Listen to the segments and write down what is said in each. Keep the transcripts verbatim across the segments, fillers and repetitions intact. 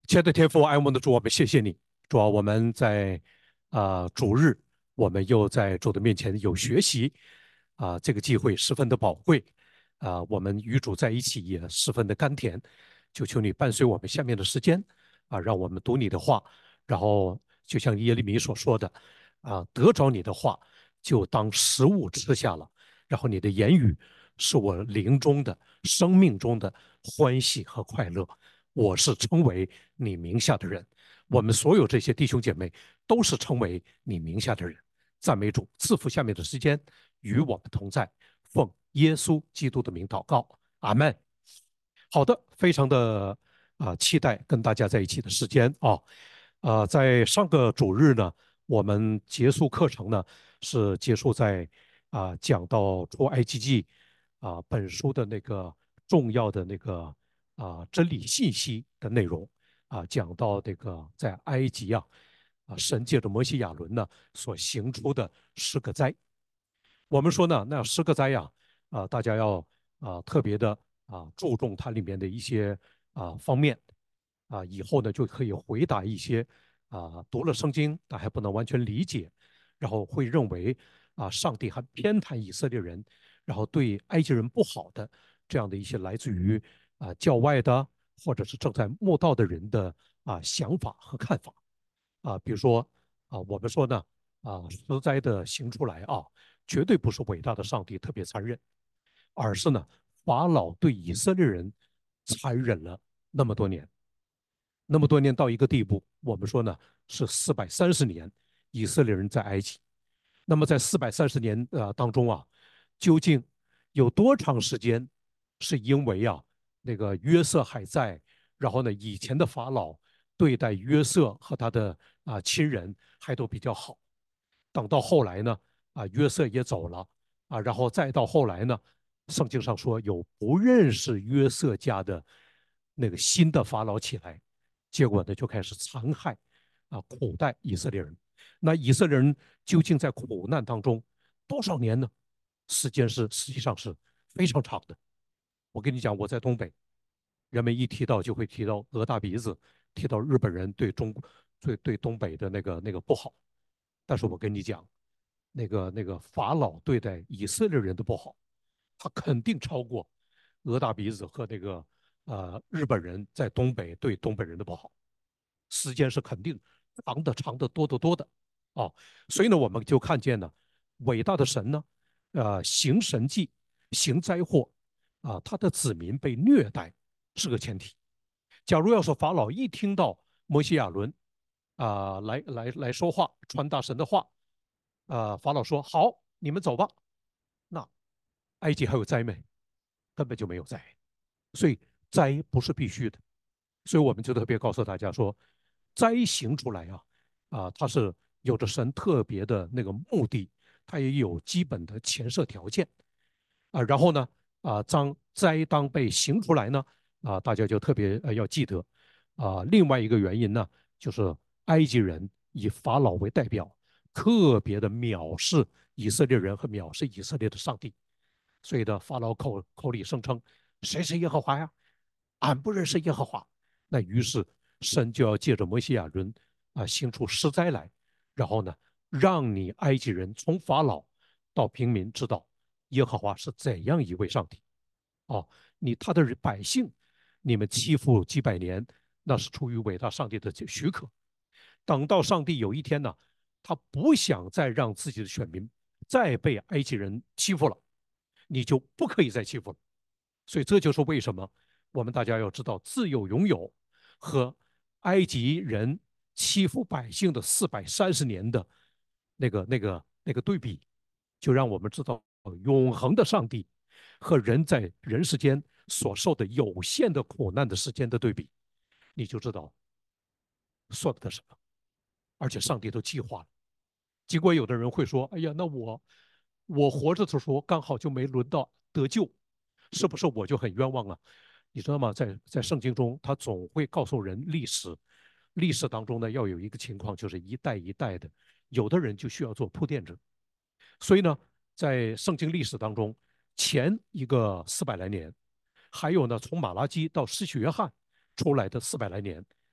亲爱的天父，爱我们的主，我们谢谢你。主啊，我们在啊、主日，我们又在主的面前有学习啊、这个机会十分的宝贵啊、我们与主在一起也十分的甘甜。就求你伴随我们下面的时间啊、让我们读你的话，然后就像耶利米所说的啊、得着你的话，就当食物吃下了，然后你的言语是我灵中的、生命中的欢喜和快乐。我是称为你名下的人，我们所有这些弟兄姐妹都是称为你名下的人。赞美主，赐福下面的时间与我们同在，奉耶稣基督的名祷告，阿门。好的，非常的啊、呃期待跟大家在一起的时间啊。呃，在上个主日呢，我们结束课程呢是结束在啊、讲到出埃及记啊、本书的那个重要的那个啊、真理信息的内容啊、讲到这个在埃及啊啊神借着摩西亚伦呢所行出的十个灾。我们说呢，那十个灾呀，啊、大家要啊、特别的啊注重它里面的一些啊方面啊，以后呢就可以回答一些啊读了圣经但还不能完全理解，然后会认为啊上帝还偏袒以色列人，然后对埃及人不好的这样的一些来自于啊教外的或者是正在慕道的人的啊想法和看法啊，比如说啊我们说呢啊十灾的行出来啊。绝对不是伟大的上帝特别残忍，而是呢，法老对以色列人残忍了那么多年，那么多年到一个地步，我们说呢是四百三十年，以色列人在埃及。那么在四百三十年呃当中啊，究竟有多长时间是因为啊那个约瑟还在，然后呢以前的法老对待约瑟和他的啊亲人还都比较好，等到后来呢，啊，约瑟也走了，啊，然后再到后来呢，圣经上说有不认识约瑟家的那个新的法老起来，结果呢就开始残害啊苦待以色列人。那以色列人究竟在苦难当中多少年呢？时间是实际上是非常长的。我跟你讲，我在东北，人们一提到就会提到鹅大鼻子，提到日本人对中对对东北的那个那个不好。但是我跟你讲，那个那个法老对待以色列人的不好，他肯定超过俄大鼻子和那个呃日本人在东北对东北人的不好，时间是肯定长的长的多得多的哦。所以呢，我们就看见呢，伟大的神呢，呃，行神迹，行灾祸啊、他的子民被虐待是个前提。假如要是法老一听到摩西亚伦啊、来来来说话，传达神的话，啊、法老说好，你们走吧。那埃及还有灾没？根本就没有灾，所以灾不是必须的。所以我们就特别告诉大家说，灾行出来啊，啊，它是有着神特别的那个目的，它也有基本的前设条件啊。然后呢，啊，当灾当被行出来呢，啊，大家就特别呃要记得啊。另外一个原因呢，就是埃及人以法老为代表，特别的藐视以色列人和藐视以色列的上帝。所以呢，法老口口里声称谁是耶和华呀？俺不认识耶和华。那于是神就要借着摩西亚伦啊行出施灾来，然后呢，让你埃及人从法老到平民知道耶和华是怎样一位上帝。哦，你他的百姓，你们欺负几百年，那是出于伟大上帝的许可。等到上帝有一天呢，他不想再让自己的选民再被埃及人欺负了，你就不可以再欺负了。所以这就是为什么我们大家要知道自由拥有和埃及人欺负百姓的四百三十年的那个那个那个对比，就让我们知道永恒的上帝和人在人世间所受的有限的苦难的时间的对比，你就知道算不得什么。而且上帝都计划了。尽管有的人会说：“哎呀，那我我活着的时候刚好就没轮到得救，是不是我就很冤枉啊？”你知道吗？在在圣经中，他总会告诉人历史，历史当中呢要有一个情况，就是一代一代的，有的人就需要做铺垫者。所以呢，在圣经历史当中，前一个四百来年，还有呢从马拉基到施洗约翰出来的四百来年，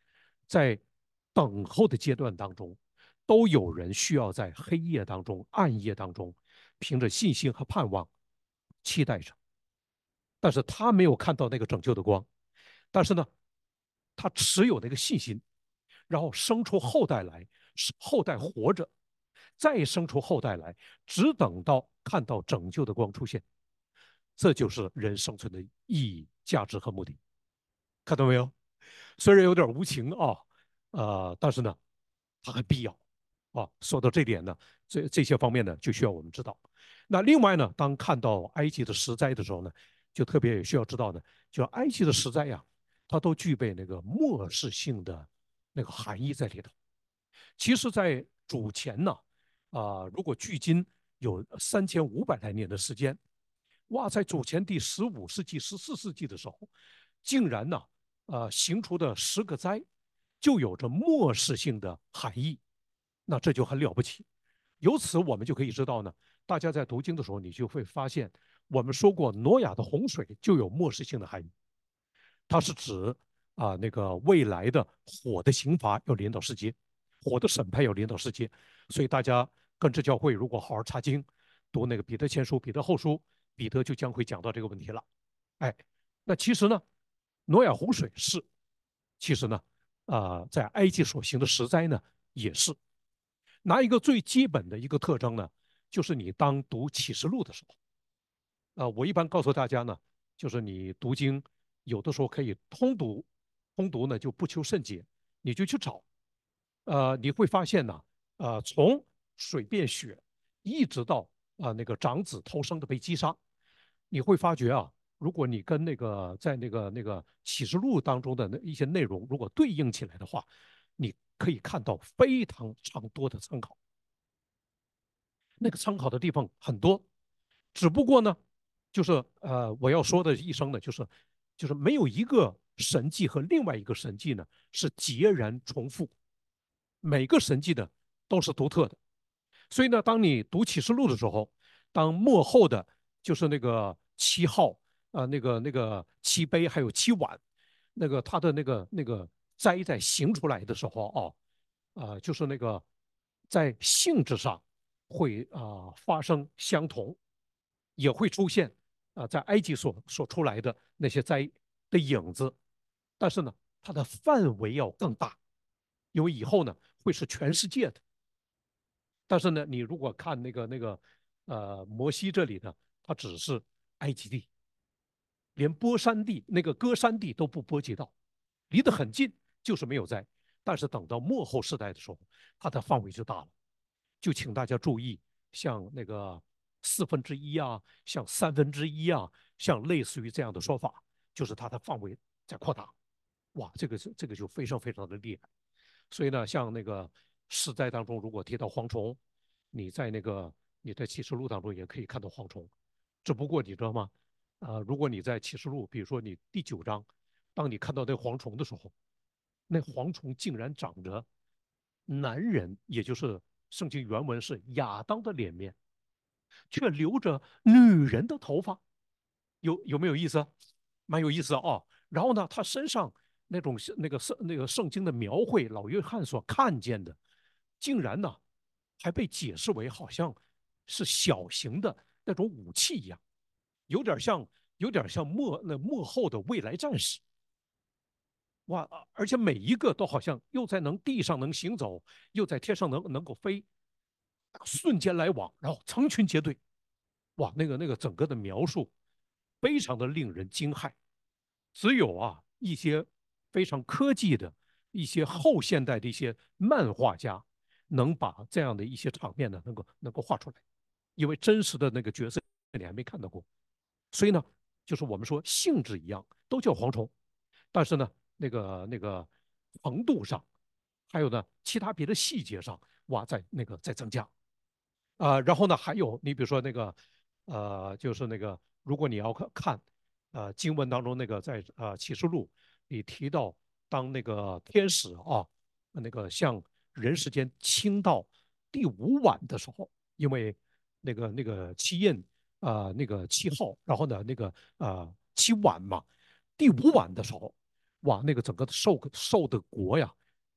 在等候的阶段当中，都有人需要在黑夜当中、暗夜当中，凭着信心和盼望期待着。但是他没有看到那个拯救的光，但是呢，他持有那个信心，然后生出后代来，后代活着，再生出后代来，只等到看到拯救的光出现。这就是人生存的意义、价值和目的。看到没有？虽然有点无情啊，呃，但是呢，它很必要啊。说到这点呢，这这些方面呢，就需要我们知道。那另外呢，当看到埃及的石灾的时候呢，就特别也需要知道呢，就埃及的石灾呀，它都具备那个末世性的那个含义在里头。其实，在主前呢，啊、呃如果距今有三千五百来年的时间，哇，在主前第十五世纪、十四世纪的时候，竟然呢，呃，行出的十个灾就有着末世性的含义，那这就很了不起。由此我们就可以知道呢，大家在读经的时候，你就会发现，我们说过挪亚的洪水就有末世性的含义，它是指啊、呃那个未来的火的刑罚要临到世界，火的审判要临到世界，所以大家跟着教会如果好好查经，读那个彼得前书、彼得后书，彼得就将会讲到这个问题了。哎，那其实呢，挪亚洪水是，其实呢，啊、呃在埃及所行的十灾呢也是。拿一个最基本的一个特征呢，就是你当读启示录的时候，呃，我一般告诉大家呢，就是你读经有的时候可以通读，通读呢就不求甚解，你就去找，呃，你会发现呢，呃，从水变血，一直到啊、呃那个长子偷生的被击杀，你会发觉啊，如果你跟那个在那个那个启示录当中的那一些内容如果对应起来的话，你可以看到非常常多的参考。那个参考的地方很多，只不过呢，就是呃，我要说的一声呢，就是就是没有一个神迹和另外一个神迹呢是截然重复，每个神迹呢都是独特的。所以呢，当你读启示录的时候，当末后的就是那个七号啊、呃那个那个七杯还有七碗，那个他的那个那个灾在行出来的时候啊，啊、呃就是那个在性质上会啊、呃发生相同，也会出现啊、呃在埃及所所出来的那些灾的影子，但是呢，它的范围要更大，因为以后呢会是全世界的。但是呢，你如果看那个那个呃摩西这里呢，它只是埃及地，连波山地那个歌山地都不波及到，离得很近，就是没有灾。但是等到末后世代的时候，它的范围就大了。就请大家注意，像那个四分之一啊，像三分之一啊，像类似于这样的说法，就是它的范围在扩大。哇，这个是这个就非常非常的厉害。所以呢，像那个世灾当中，如果提到蝗虫，你在那个你在启示录当中也可以看到蝗虫，只不过你知道吗？啊、呃如果你在启示录，比如说你第九章，当你看到那蝗虫的时候，那蝗虫竟然长着男人，也就是圣经原文是亚当的脸面，却留着女人的头发，有有没有意思？蛮有意思哦。然后呢，他身上那种那个圣那个圣经的描绘，老约翰所看见的，竟然呢还被解释为好像是小型的那种武器一样，有点像有点像幕那幕后的未来战士。哇！而且每一个都好像又在能地上能行走，又在天上能能够飞，瞬间来往，然后成群结队。哇，那个那个整个的描述非常的令人惊骇。只有啊一些非常科技的一些后现代的一些漫画家，能把这样的一些场面呢，能够能够画出来。因为真实的那个角色你还没看到过，所以呢，就是我们说性质一样，都叫蝗虫，但是呢，那个那个程度上，还有呢其他别的细节上，哇，在那个在增加。啊、呃然后呢，还有你比如说那个，呃，就是那个，如果你要看，呃，经文当中那个在呃启示录里提到，当那个天使啊，那个向人世间倾到第五晚的时候，因为那个那个七印啊、呃那个七号，然后呢那个呃七晚嘛，第五晚的时候，哇，那个整个受受的国呀。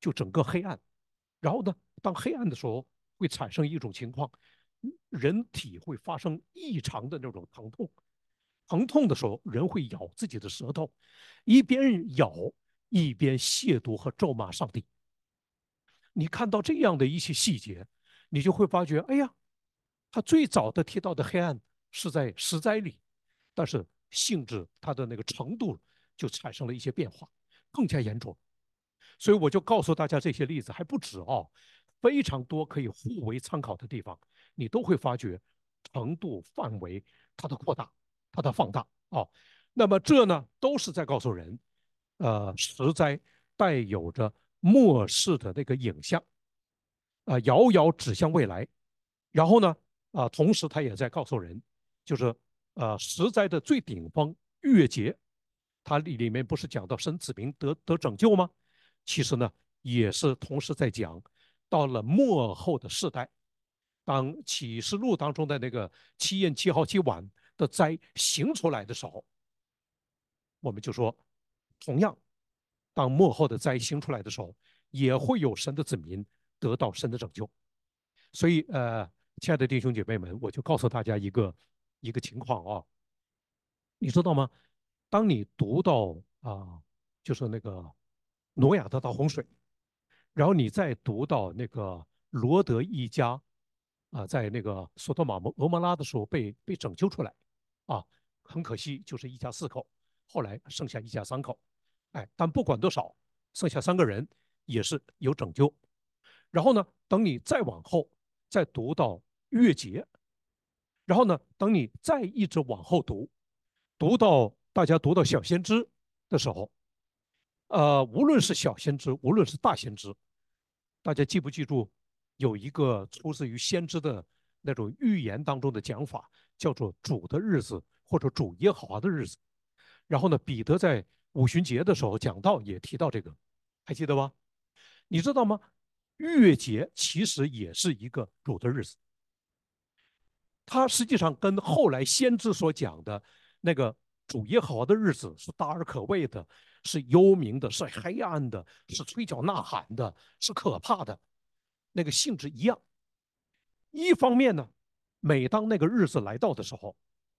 就整个黑暗。然后呢，当黑暗的时候，会产生一种情况，人体会发生异常的那种疼痛。疼痛的时候，人会咬自己的舌头，一边咬一边亵渎和咒骂上帝。你看到这样的一些细节，你就会发觉，哎呀，他最早的提到的黑暗是在十灾里，但是性质它的那个程度就产生了一些变化，更加严重。所以我就告诉大家这些例子还不止哦，非常多可以互为参考的地方，你都会发觉程度范围它的扩大，它的放大哦。那么这呢，都是在告诉人，呃，实在带有着末世的那个影像，啊、呃，遥遥指向未来。然后呢，啊、呃，同时他也在告诉人，就是呃，实在的最顶峰月节，它里里面不是讲到神子民得得拯救吗？其实呢，也是同时在讲，到了末后的世代，当启示录当中的那个七宴七号七晚的灾行出来的时候，我们就说，同样，当末后的灾行出来的时候，也会有神的子民得到神的拯救。所以，呃，亲爱的弟兄姐妹们，我就告诉大家一个一个情况啊，你知道吗？当你读到啊、呃就是那个挪亚的大洪水，然后你再读到那个罗德一家啊、呃在那个索多玛俄摩拉的时候被被拯救出来，啊，很可惜就是一家四口，后来剩下一家三口，哎，但不管多少，剩下三个人也是有拯救。然后呢，等你再往后再读到月节，然后呢，等你再一直往后读，读到大家读到小先知的时候，呃，无论是小先知，无论是大先知，大家记不记住有一个出自于先知的那种预言当中的讲法，叫做主的日子或者主耶和华的日子。然后呢，彼得在五旬节的时候讲到也提到这个，还记得吗？你知道吗？月节其实也是一个主的日子，它实际上跟后来先知所讲的那个主耶和华的日子是大而可畏的，是幽冥的，是黑暗的，是吹角呐喊的，是可怕的，那个性质一样。一方面呢，每当那个日子来到的时候，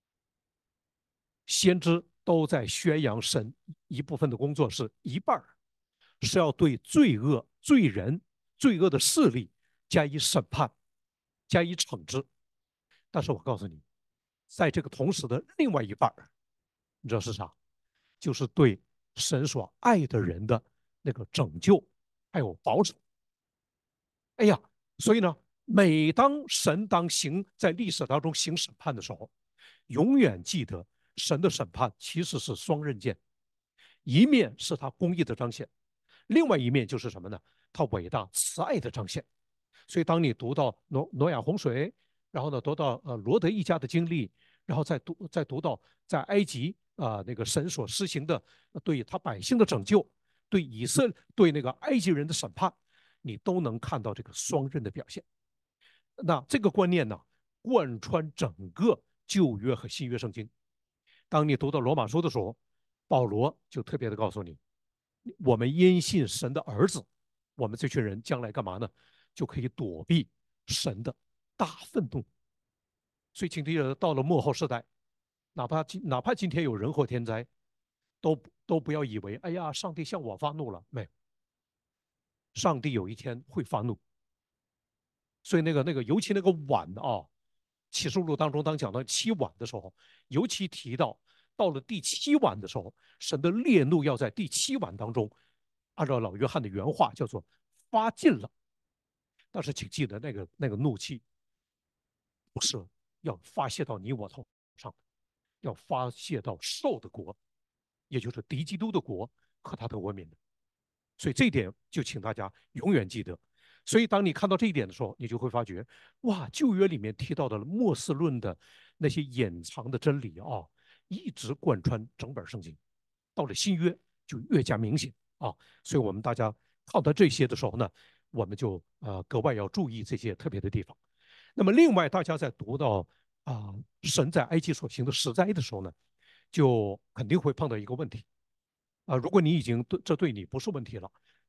先知都在宣扬神一部分的工作是一半是要对罪恶、罪人、罪恶的势力加以审判、加以惩治。但是我告诉你，在这个同时的另外一半你知道是啥？就是对神所爱的人的那个拯救，还有保守。哎呀，所以呢，每当神当行在历史当中行审判的时候，永远记得神的审判其实是双刃剑，一面是他公义的彰显，另外一面就是什么呢？他伟大慈爱的彰显。所以当你读到挪挪亚洪水，然后呢读到呃罗德一家的经历，然后再读再读到在埃及啊、呃、那个神所施行的对他百姓的拯救，对以色对那个埃及人的审判，你都能看到这个双刃的表现。那这个观念呢，贯穿整个旧约和新约圣经。当你读到罗马书的时候，保罗就特别的告诉你，我们因信神的儿子，我们这群人将来干嘛呢？就可以躲避神的大愤怒。所以，请记得到了末后世代，哪怕今哪怕今天有人祸天灾，都都不要以为，哎呀，上帝向我发怒了，没有，上帝有一天会发怒。所以那个那个，尤其那个晚啊，启示录当中当讲到七晚的时候，尤其提到到了第七晚的时候，神的烈怒要在第七晚当中，按照老约翰的原话叫做发尽了。但是请记得那个那个怒气不是要发泄到你我头上，要发泄到兽的国，也就是敌基督的国和他的国民的。所以这一点就请大家永远记得。所以当你看到这一点的时候，你就会发觉，哇，旧约里面提到的末世论的那些隐藏的真理啊，一直贯穿整本圣经。到了新约就越加明显啊。所以我们大家看到这些的时候呢，我们就呃格外要注意这些特别的地方。那么另外，大家在读到啊、呃神在埃及所行的十灾的时候呢，就肯定会碰到一个问题啊、呃如果你已经对这对你不是问题了，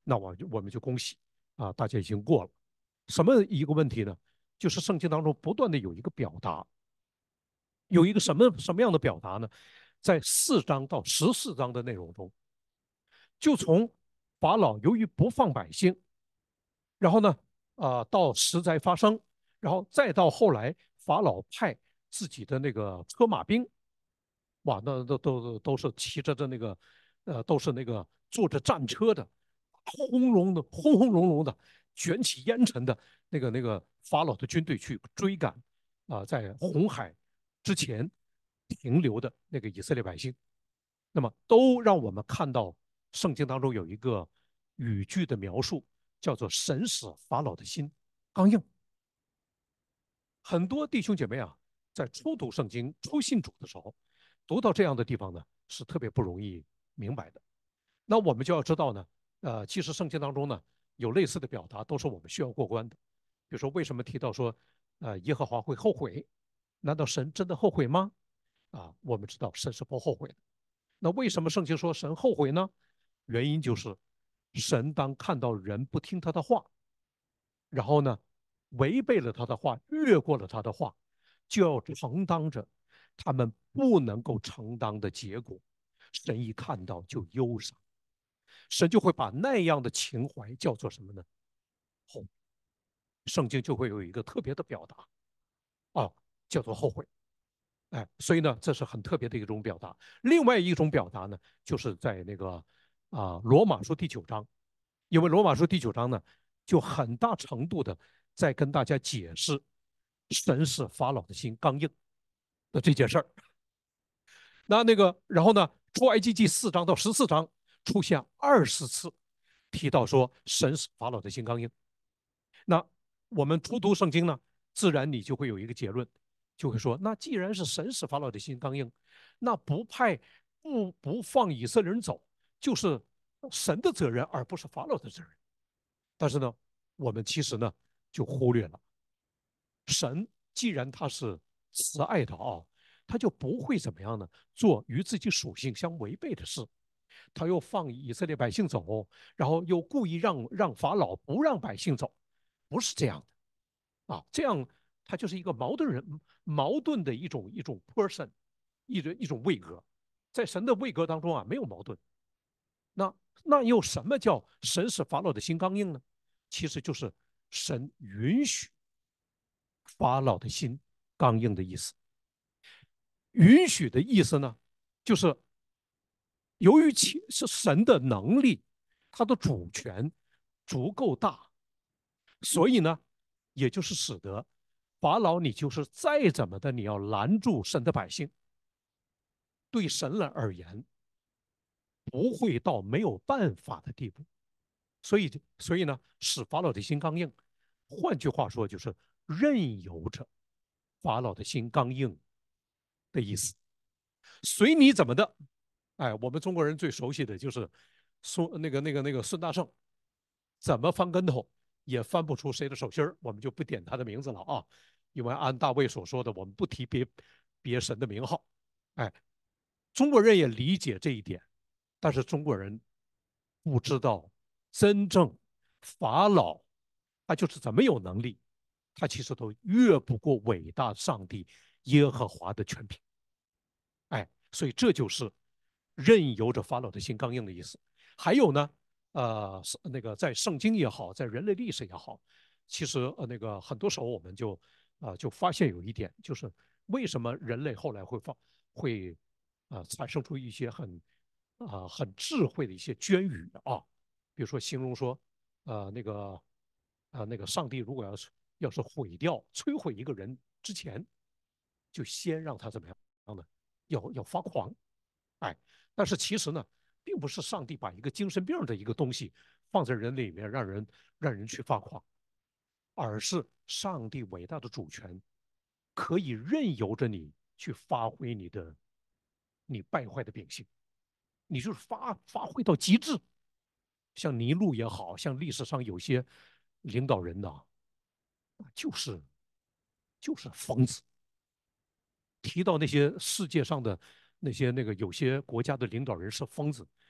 那我就我们就恭喜啊，大家已经过了。什么一个问题呢？就是圣经当中不断的有一个表达，有一个什么什么样的表达呢？在四章到十四章的内容中，就从法老由于不放百姓，然后呢，啊、呃到实灾发生，然后再到后来法老派自己的那个车马兵，哇，那都都都是骑着的那个，呃，都是那个坐着战车的，轰隆的轰轰隆隆的卷起烟尘的那个那个法老的军队去追赶啊、呃在红海之前停留的那个以色列百姓，那么都让我们看到圣经当中有一个语句的描述，叫做“神使法老的心刚硬”。很多弟兄姐妹啊，在初读圣经、初信主的时候，读到这样的地方呢，是特别不容易明白的。那我们就要知道呢，呃，其实圣经当中呢，有类似的表达，都是我们需要过关的。比如说，为什么提到说，呃，耶和华会后悔？难道神真的后悔吗？啊，我们知道神是不后悔的。那为什么圣经说神后悔呢？原因就是神当看到人不听他的话，然后呢，违背了他的话，越过了他的话，就要承担着他们不能够承担的结果。神一看到就忧伤，神就会把那样的情怀叫做什么呢？后，圣经就会有一个特别的表达啊，叫做后悔。哎，所以呢，这是很特别的一种表达。另外一种表达呢，就是在那个啊罗马书第九章，因为罗马书第九章呢，就很大程度的在跟大家解释神使法老的心刚硬的这件事儿。那那个，然后呢，出埃及记四章到十四章出现二十次提到说神使法老的心刚硬。那我们初读圣经呢，自然你就会有一个结论，就会说，那既然是神使法老的心刚硬，那不派不不放以色列人走，就是神的责任，而不是法老的责任。但是呢，我们其实呢就忽略了，神既然他是慈爱的啊，他就不会怎么样呢，做与自己属性相违背的事。他又放以色列百姓走，然后又故意让让法老不让百姓走，不是这样的啊，这样他就是一个矛盾人矛盾的一种一种 person，一种一种位格，在神的位格当中啊没有矛盾。那那又什么叫神使法老的心刚硬呢？其实就是神允许法老的心刚硬的意思。允许的意思呢，就是由于其是神的能力，他的主权足够大，所以呢，也就是使得法老你就是再怎么的，你要拦住神的百姓，对神了而言，不会到没有办法的地步。所以，所以呢，使法老的心刚硬，换句话说，就是任由着法老的心刚硬的意思，随你怎么的。哎，我们中国人最熟悉的就是孙那个那个那个孙大圣，怎么翻跟头也翻不出谁的手心儿，我们就不点他的名字了啊，因为按大卫所说的，我们不提别别神的名号。哎，中国人也理解这一点，但是中国人不知道真正法老他就是怎么有能力，他其实都越不过伟大上帝耶和华的权柄。哎，所以这就是任由着法老的心刚硬的意思。还有呢，呃，那个在圣经也好，在人类历史也好，其实呃那个很多时候我们就啊、呃、就发现有一点，就是为什么人类后来会发会啊、呃、产生出一些很啊、呃、很智慧的一些隽语啊，比如说形容说呃那个啊、呃、那个上帝如果要是要是毁掉摧毁一个人之前，就先让他怎么样呢？要要发狂。哎，但是其实呢，并不是上帝把一个精神病的一个东西放在人里面让人让人去发狂，而是上帝伟大的主权可以任由着你去发挥你的你败坏的秉性，你就是发发挥到极致。像尼禄也好像历史上有些领导人呐，就是就是疯子。提到那些世界上的那些那个有些国家的领导人是疯子，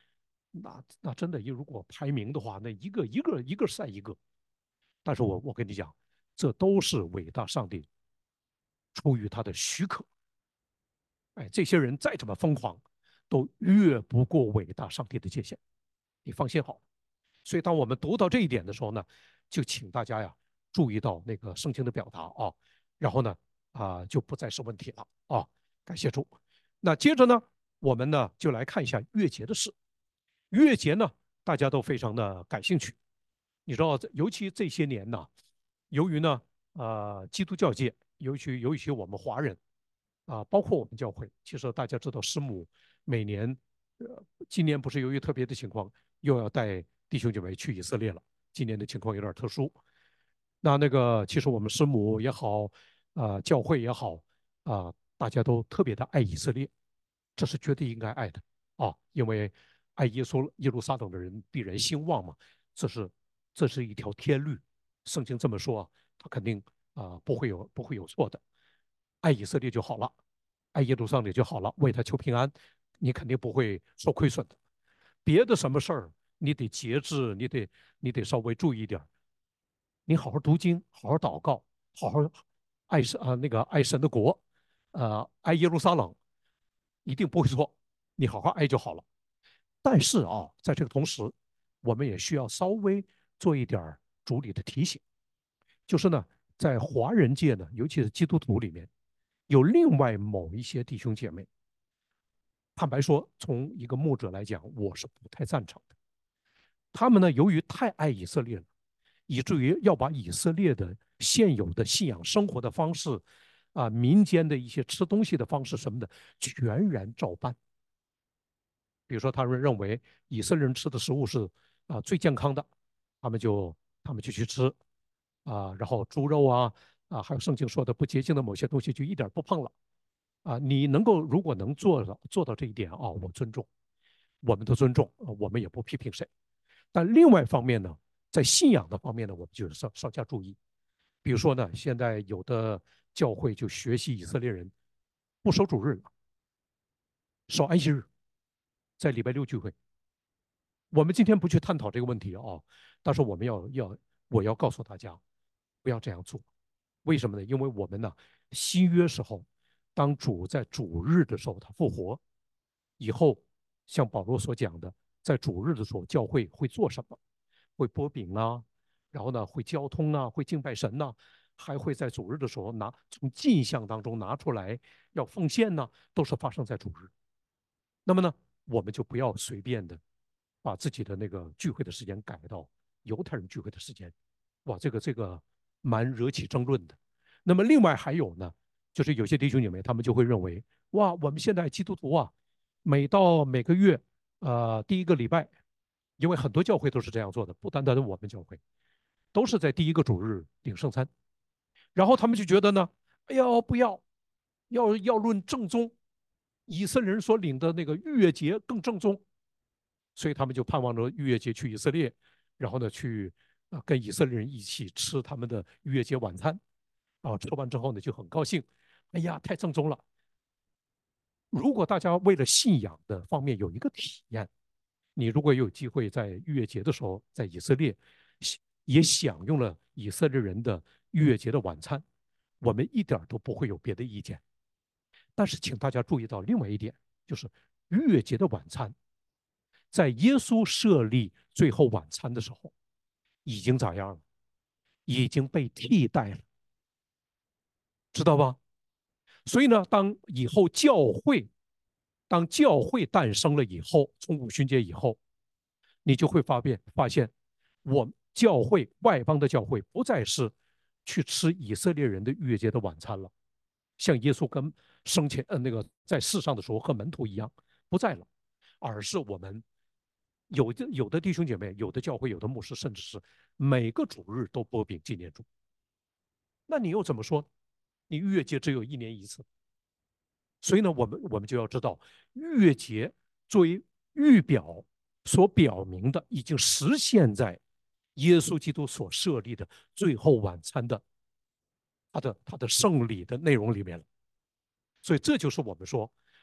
那那真的，如果排名的话，那一个一个一个赛一个。但是我我跟你讲，这都是伟大上帝出于他的许可。哎，这些人再怎么疯狂，都越不过伟大上帝的界限，你放心好。所以当我们读到这一点的时候呢，就请大家呀注意到那个圣经的表达啊，然后呢啊、就不再是问题了啊，感谢主。那接着呢，我们呢就来看一下月节的事。月节呢，大家都非常的感兴趣。你知道，尤其这些年呢，由于呢，呃，基督教界，尤其尤其我们华人啊、包括我们教会，其实大家知道，师母每年，呃，今年不是由于特别的情况，又要带弟兄姐妹去以色列了。今年的情况有点特殊。那那个，其实我们师母也好，啊、教会也好，啊、大家都特别的爱以色列，这是绝对应该爱的啊，因为爱耶稣耶路撒冷的人必然兴旺嘛，这是这是一条天律，圣经这么说啊，他肯定啊、不会有不会有错的。爱以色列就好了，爱耶路撒冷就好了，为他求平安，你肯定不会受亏损的。别的什么事儿，你得节制，你得你得稍微注意一点。你好好读经，好好祷告，好好爱神啊、呃那个爱神的国，呃，爱耶路撒冷，一定不会错。你好好爱就好了。但是啊，在这个同时，我们也需要稍微做一点主理的提醒，就是呢，在华人界呢，尤其是基督徒里面，有另外某一些弟兄姐妹，坦白说，从一个牧者来讲，我是不太赞成的。他们呢，由于太爱以色列了，以至于要把以色列的现有的信仰生活的方式，啊，民间的一些吃东西的方式什么的，全然照搬。比如说，他们认为以色列人吃的食物是啊最健康的，他们就他们就去吃啊，然后猪肉啊啊，还有圣经说的不洁净的某些东西就一点不碰了啊。你能够如果能做到做到这一点啊，我尊重，我们都尊重，我们也不批评谁。但另外一方面呢，在信仰的方面呢，我们就稍稍加注意。比如说呢，现在有的教会就学习以色列人不守主日了，守安息日，在礼拜六聚会。我们今天不去探讨这个问题啊，但是我们要要我要告诉大家，不要这样做。为什么呢？因为我们呢，新约时候，当主在主日的时候他复活以后，像保罗所讲的，在主日的时候，教会会做什么？会剥饼啊，然后呢会交通啊，会敬拜神呐、啊还会在主日的时候拿从镜像当中拿出来要奉献呢、啊都是发生在主日。那么呢，我们就不要随便的把自己的那个聚会的时间改到犹太人聚会的时间，哇，这个这个蛮惹起争论的。那么另外还有呢，就是有些弟兄姐妹他们就会认为，哇，我们现在基督徒啊，每到每个月呃第一个礼拜，因为很多教会都是这样做的，不单单是我们教会，都是在第一个主日领圣餐，然后他们就觉得呢，哎呀，不要，要要论正宗，以色列人所领的那个逾越节更正宗，所以他们就盼望着逾越节去以色列，然后呢去啊跟以色列人一起吃他们的逾越节晚餐，啊吃完之后呢就很高兴，哎呀太正宗了。如果大家为了信仰的方面有一个体验，你如果有机会在逾越节的时候在以色列也享用了以色列人的逾越节的晚餐，我们一点都不会有别的意见。但是请大家注意到另外一点，就是逾越节的晚餐，在耶稣设立最后晚餐的时候，已经咋样了？已经被替代了，知道吧？所以呢，当以后教会，当教会诞生了以后，从五旬节以后，你就会发现，发现我教会外邦的教会不再是去吃以色列人的逾越节的晚餐了，像耶稣跟生前呃那个在世上的时候和门徒一样，不在了，而是我们有的有的弟兄姐妹，有的教会，有的牧师，甚至是每个主日都播饼纪念主。那你又怎么说？你逾越节只有一年一次，所以呢，我们我们就要知道，逾越节作为预表所表明的，已经实现在耶稣基督所设立的最后晚餐的他的他的圣礼的内容里面了。所以这就是我们说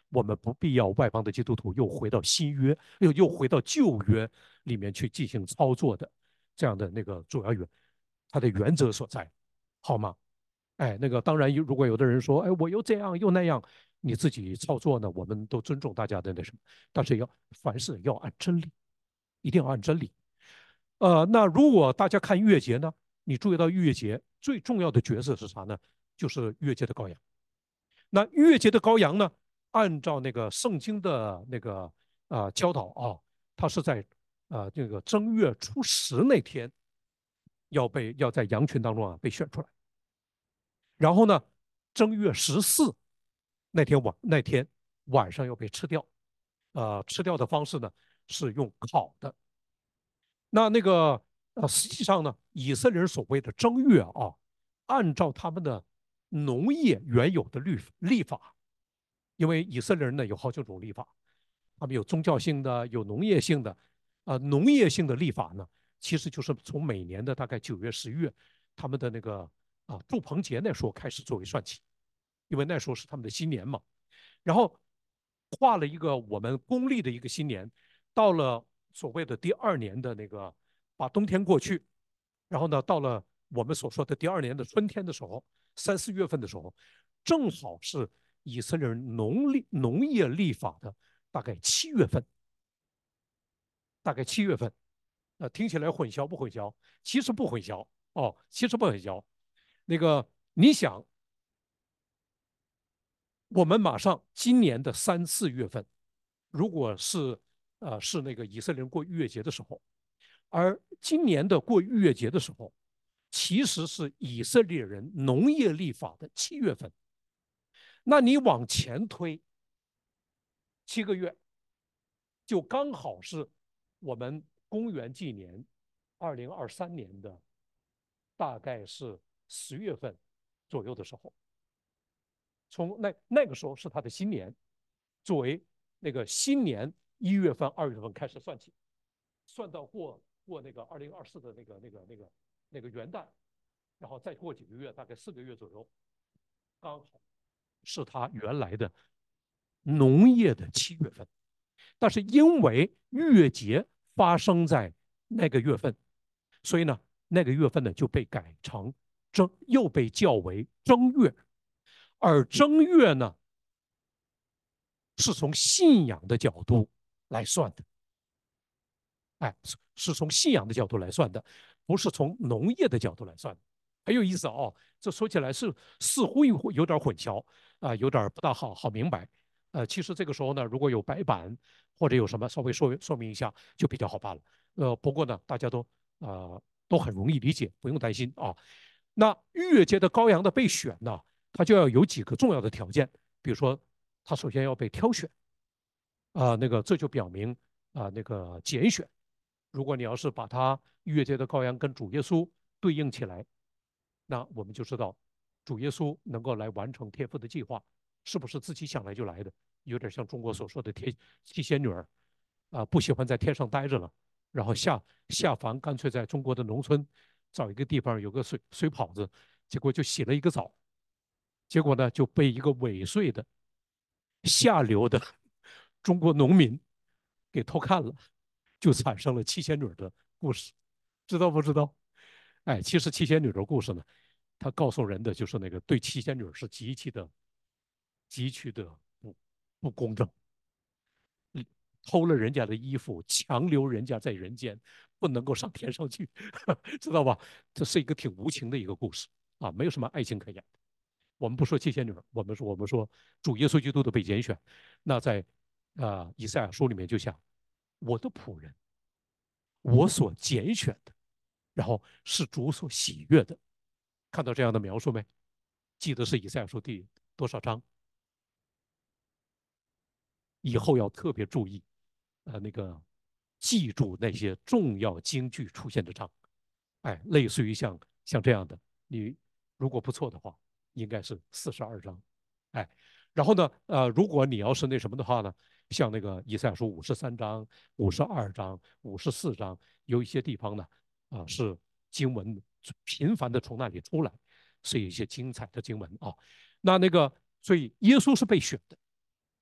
我们不必要外邦的基督徒又回到新约，又又回到旧约里面去进行操作的这样的那个主要原，它的原则所在，好吗？哎，那个当然，如果有的人说，哎，我又这样又那样，你自己操作呢，我们都尊重大家的那什么，但是要凡事要按真理，一定要按真理。呃，那如果大家看逾越节呢，你注意到逾越节最重要的角色是啥呢？就是逾越节的羔羊。那逾越节的羔羊呢，按照那个圣经的那个呃教导啊，它是在呃这个正月初十那天要被要在羊群当中啊被选出来，然后呢，正月十四那天晚那天晚上要被吃掉，呃，吃掉的方式呢是用烤的。那那个呃，实际上呢，以色列人所谓的正月啊，按照他们的农业原有的律历法，因为以色列人呢有好几种历法，他们有宗教性的，有农业性的。呃，农业性的历法呢，其实就是从每年的大概九月、十月，他们的那个啊祝棚节那时候开始作为算起，因为那时候是他们的新年嘛。然后跨了一个我们公历的一个新年，到了所谓的第二年的那个把冬天过去，然后呢，到了我们所说的第二年的春天的时候，三四月份的时候，正好是以色列人农历农业历法的大概七月份，大概七月份。呃，听起来混淆不混淆？其实不混淆哦，其实不混淆。那个你想，我们马上今年的三四月份，如果是呃是那个以色列人过逾越节的时候，而今年的过逾越节的时候，其实是以色列人农业历法的七月份。那你往前推七个月，就刚好是我们公元纪年二零二三年的大概是十月份左右的时候。从那那个时候是他的新年，作为那个新年一月份、二月份开始算起，算到过过那个二零二四的那个那个那个那个元旦，然后再过几个月，大概四个月左右，刚好是他原来的农业的七月份。但是因为月节发生在那个月份，所以呢，那个月份呢就被改成正，又被叫为正月。而正月呢，是从信仰的角度来算的，哎，是从信仰的角度来算的，不是从农业的角度来算的，很有意思哦。这说起来是似乎有有点混淆啊、呃，有点不大好好明白。呃，其实这个时候呢，如果有白板或者有什么稍微说说明一下，就比较好办了。呃，不过呢，大家都呃都很容易理解，不用担心啊。那逾越节的羔羊的被选呢，它就要有几个重要的条件，比如说，它首先要被挑选啊、呃那个这就表明啊、呃那个拣选。如果你要是把它逾越节的羔羊跟主耶稣对应起来，那我们就知道主耶稣能够来完成天父的计划，是不是自己想来就来的？有点像中国所说的天七仙女儿啊、呃不喜欢在天上待着了，然后下下凡，干脆在中国的农村找一个地方有个水水泡子，结果就洗了一个澡，结果呢就被一个尾随的下流的中国农民给偷看了，就产生了七仙女的故事，知道不知道？哎，其实七仙女的故事呢，它告诉人的就是那个对七仙女是极其的、极其的不不公正，偷了人家的衣服，强留人家在人间，不能够上天上去，知道吧？这是一个挺无情的一个故事啊，没有什么爱情可言。我们不说七仙女，我们说我们说主耶稣基督的被拣选，那在啊、呃以赛亚书里面就想，我的仆人，我所拣选的，然后是主所喜悦的。看到这样的描述没？记得是以赛亚书第多少章？以后要特别注意，呃，那个记住那些重要京剧出现的章，哎，类似于像像这样的，你如果不错的话，应该是四十二章，哎，然后呢，呃，如果你要是那什么的话呢，像那个以赛亚书五十三章、五十二章、五十四章，有一些地方呢，啊、呃是经文频繁的从那里出来，是一些精彩的经文啊。那那个，所以耶稣是被选的，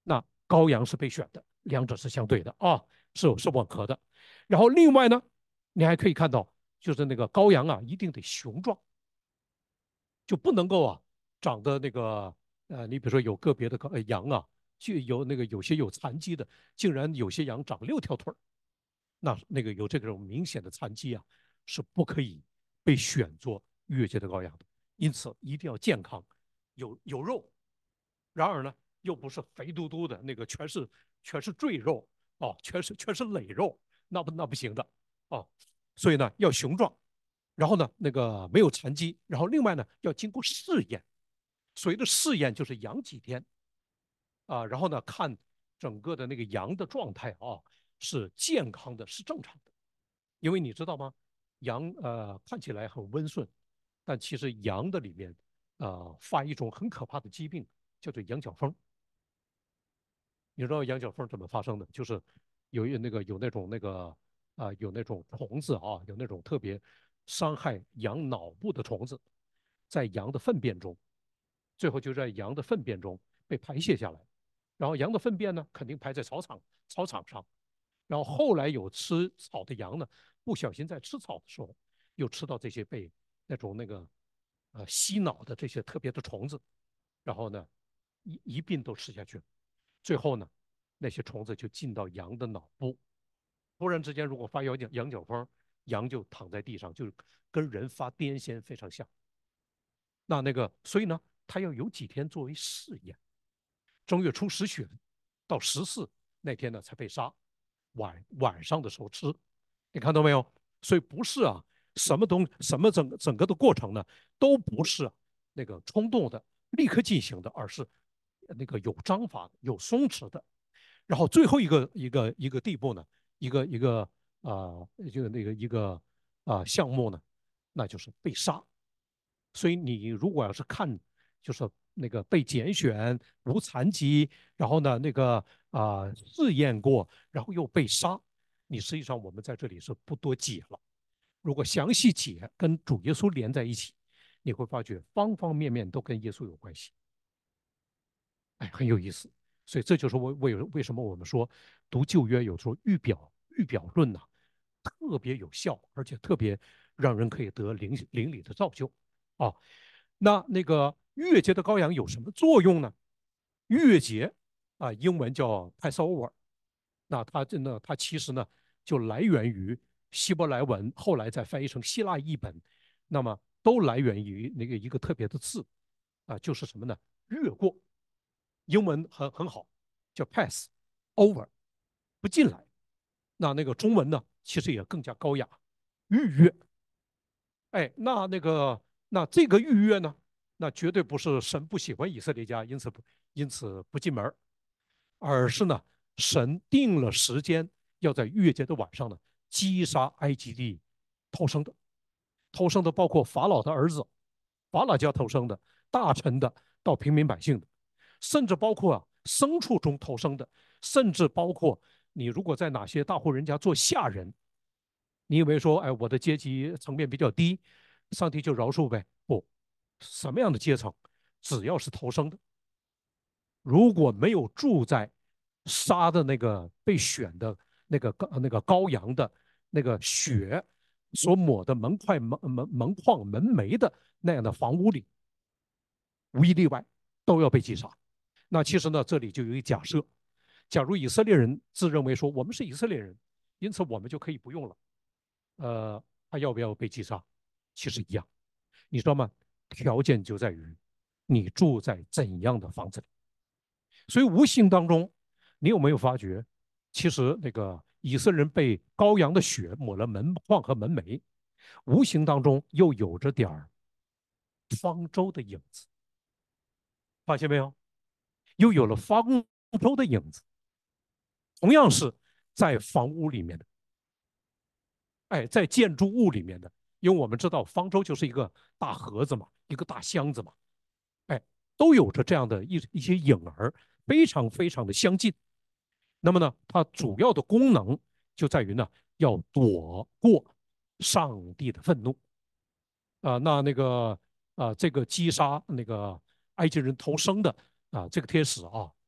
那羔羊是被选的，两者是相对的啊，是是吻合的。然后另外呢，你还可以看到，就是那个羔羊啊，一定得雄壮，就不能够啊长得那个呃，你比如说有个别的呃羊啊，就有那个有些有残疾的，竟然有些羊长六条腿儿，那那个有这种明显的残疾啊，是不可以被选作逾越节的羔羊的。因此一定要健康，有有肉，然而呢又不是肥嘟嘟的那个全是全是赘肉哦，全是全是肋肉，那不那不行的哦。所以呢要雄壮，然后呢那个没有残疾，然后另外呢要经过试验，所谓的试验就是养几天啊，然后呢看整个的那个羊的状态啊是健康的，是正常的。因为你知道吗？羊呃看起来很温顺，但其实羊的里面呃发一种很可怕的疾病，叫做羊角风。你知道羊角风怎么发生的？就是有一那个有那种那个啊、呃有那种虫子啊，有那种特别伤害羊脑部的虫子，在羊的粪便中，最后就在羊的粪便中被排泄下来。然后羊的粪便呢，肯定排在草场草场上。然后后来有吃草的羊呢，不小心在吃草的时候，又吃到这些被那种那个呃吸脑的这些特别的虫子，然后呢一一并都吃下去了。最后呢，那些虫子就进到羊的脑部，突然之间如果发羊角羊角风，羊就躺在地上，就跟人发癫痫非常像。那那个所以呢，它要有几天作为试验，正月初十选到十四那天呢才被杀，晚晚上的时候吃，你看到没有？所以不是啊，什么东什么整整个的过程呢，都不是那个冲动的立刻进行的，而是那个有章法的、有松弛的。然后最后一个一个一个地步呢，一个一个啊、呃，就那个一个啊、呃、项目呢，那就是被杀。所以你如果要是看，就是那个被拣选无残疾，然后呢那个啊、呃、试验过，然后又被杀，你实际上我们在这里是不多解了。如果详细解跟主耶稣连在一起，你会发觉方方面面都跟耶稣有关系，哎，很有意思。所以这就是为为为什么我们说读旧约有时候预表预表论呐、啊特别有效，而且特别让人可以得灵灵里的造就啊。那那个月节的羔羊有什么作用呢？月节啊，英文叫 Passover，那它真的它其实呢就来源于希伯来文，后来再翻译成希腊译本，那么都来源于那个一个特别的字啊，就是什么呢？越过。英文很很好，叫 pass over，不进来。那那个中文呢，其实也更加高雅，预约。哎，那那个那这个预约呢，那绝对不是神不喜欢以色列家，因此不因此不进门，而是呢，神定了时间，要在逾越节的晚上呢，击杀埃及地偷生的，偷生的包括法老的儿子，法老家偷生的，大臣的到平民百姓的，甚至包括啊牲畜中偷生的，甚至包括你如果在哪些大户人家做下人，你以为说，哎，我的阶级层面比较低，上帝就饶恕呗？不，什么样的阶层，只要是投生的，如果没有住在杀的那个被选的那个那个羔羊的那个血所抹的门块门门门框门楣的那样的房屋里，无一例外都要被击杀。那其实呢，这里就有一个假设：假如以色列人自认为说我们是以色列人，因此我们就可以不用了，呃，他要不要被击杀？其实一样，你知道吗？条件就在于你住在怎样的房子里。所以无形当中，你有没有发觉，其实那个以色列人被羔羊的血抹了门框和门楣，无形当中又有着点儿方舟的影子，发现没有？又有了方舟的影子，同样是在房屋里面的，哎，在建筑物里面的，因为我们知道方舟就是一个大盒子嘛，一个大箱子嘛，哎，都有着这样的一一些影儿，非常非常的相近。那么呢，它主要的功能就在于呢，要躲过上帝的愤怒啊、呃那那个啊、呃这个击杀那个埃及人头生的啊、呃这个天使啊，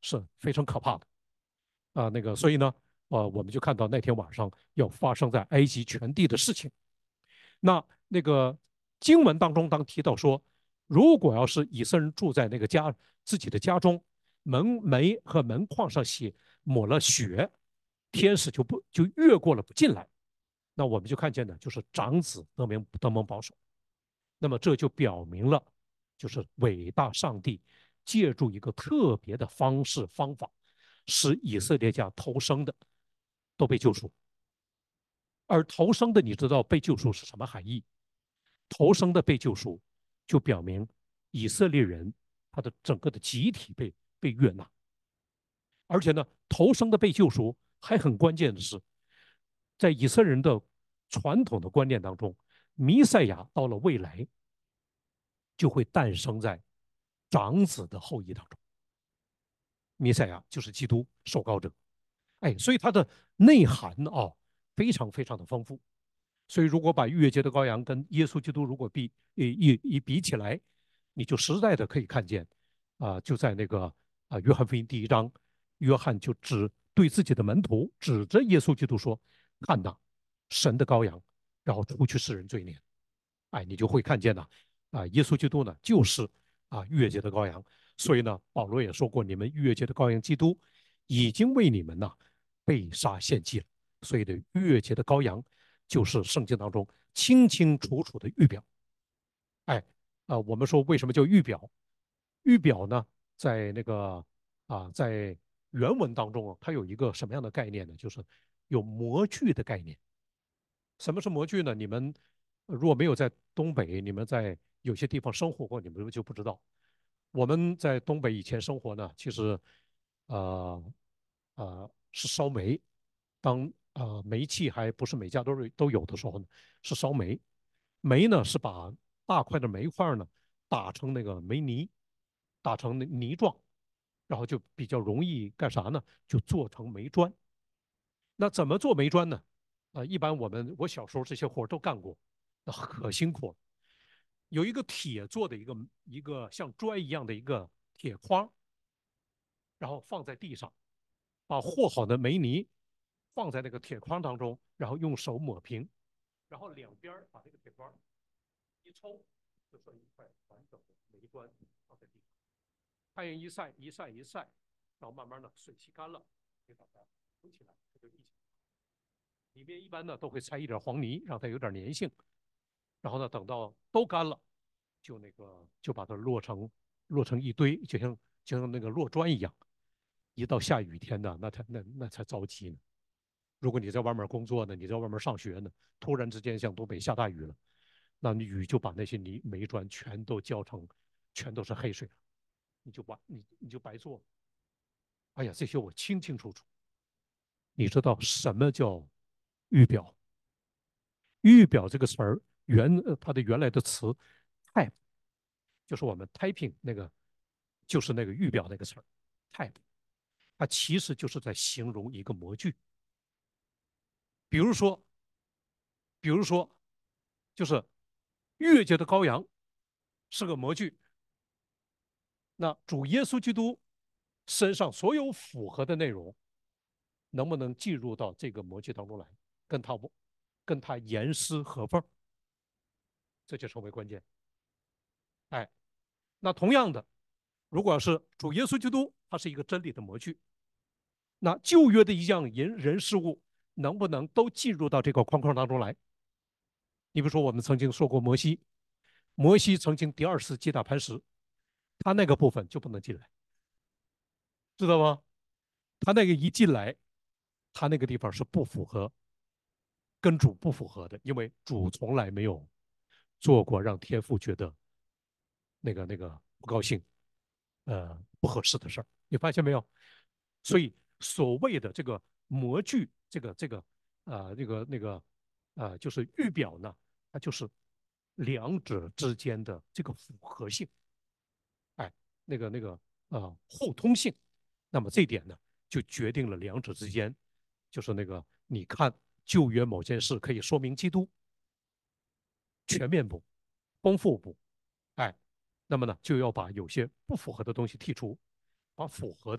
是非常可怕的啊。那个，所以呢，呃，我们就看到那天晚上要发生在埃及全地的事情。那那个经文当中当提到说，如果要是以色列人住在那个家自己的家中，门楣和门框上写抹了血，天使就不就越过了不进来。那我们就看见呢，就是长子得蒙得蒙保守。那么这就表明了，就是伟大上帝借助一个特别的方式方法，使以色列家投生的都被救赎。而投生的，你知道被救赎是什么含义？投生的被救赎，就表明以色列人他的整个的集体被被悦纳。而且呢，投生的被救赎还很关键的是，在以色列人的传统的观念当中，弥赛亚到了未来就会诞生在长子的后裔当中。弥赛亚就是基督受膏者，哎，所以它的内涵啊非常非常的丰富。所以如果把逾越节的羔羊跟耶稣基督如果比一一一比起来，你就实在的可以看见啊、呃就在那个啊、呃约翰福音第一章，约翰就指对自己的门徒指着耶稣基督说：看呐，神的羔羊，然后除去世人罪孽。哎，你就会看见呢，啊，耶稣基督呢就是啊逾越节的羔羊。所以呢，保罗也说过，你们逾越节的羔羊基督已经为你们呢被杀献祭了。所以的逾越节的羔羊就是圣经当中清清楚楚的预表。哎，啊，我们说为什么叫预表？预表呢，在那个啊，在原文当中啊，它有一个什么样的概念呢？就是有模具的概念。什么是模具呢？你们如果没有在东北，你们在有些地方生活过，你们就不知道。我们在东北以前生活呢，其实呃呃是烧煤。当呃煤气还不是每家都是都有的时候呢，是烧煤。煤呢是把大块的煤块呢打成那个煤泥，打成泥状，然后就比较容易干啥呢？就做成煤砖。那怎么做煤砖呢？啊、呃一般我们我小时候这些活都干过，那可辛苦了。有一个铁做的一个一个像砖一样的一个铁框，然后放在地上，把和好的煤泥放在那个铁框当中，然后用手抹平，然后两边把这个铁框一抽，就算一块完整的煤砖放在地上。太阳一晒一晒一晒，然后慢慢的水汽干了，给把它浮起来，它就立起来。里面一般呢都会掺一点黄泥，让它有点粘性。然后呢，等到都干了，就那个就把它摞成摞成一堆，就像就像那个摞砖一样。一到下雨天呢，那才那那才着急呢。如果你在外面工作呢，你在外面上学呢，突然之间像东北下大雨了，那你雨就把那些泥煤砖全都浇成，全都是黑水了，你就完你你就白做了。哎呀，这些我清清楚楚。你知道什么叫预表？预表这个词儿原呃它的原来的词 type 就是我们 typing 那个，就是那个预表那个词儿 type，它其实就是在形容一个模具。比如说，比如说，就是越界的羔羊是个模具，那主耶稣基督身上所有符合的内容，能不能进入到这个模具当中来，跟他跟他严丝合缝，这就成为关键。哎，那同样的，如果是主耶稣基督，他是一个真理的模具，那旧约的一样人人事物能不能都进入到这个框框当中来？你比如说，我们曾经说过摩西，摩西曾经第二次击打磐石，他那个部分就不能进来，知道吗？他那个一进来，他那个地方是不符合，跟主不符合的，因为主从来没有做过让天父觉得那个那个不高兴、呃不合适的事儿。你发现没有？所以所谓的这个模具，这个这个呃那个那个呃就是预表呢，它就是两者之间的这个符合性。哎，那个那个呃互通性。那么这一点呢，就决定了两者之间，就是那个你看旧约某件事可以说明基督全面不、丰富不，哎，那么呢就要把有些不符合的东西剔除，把符合的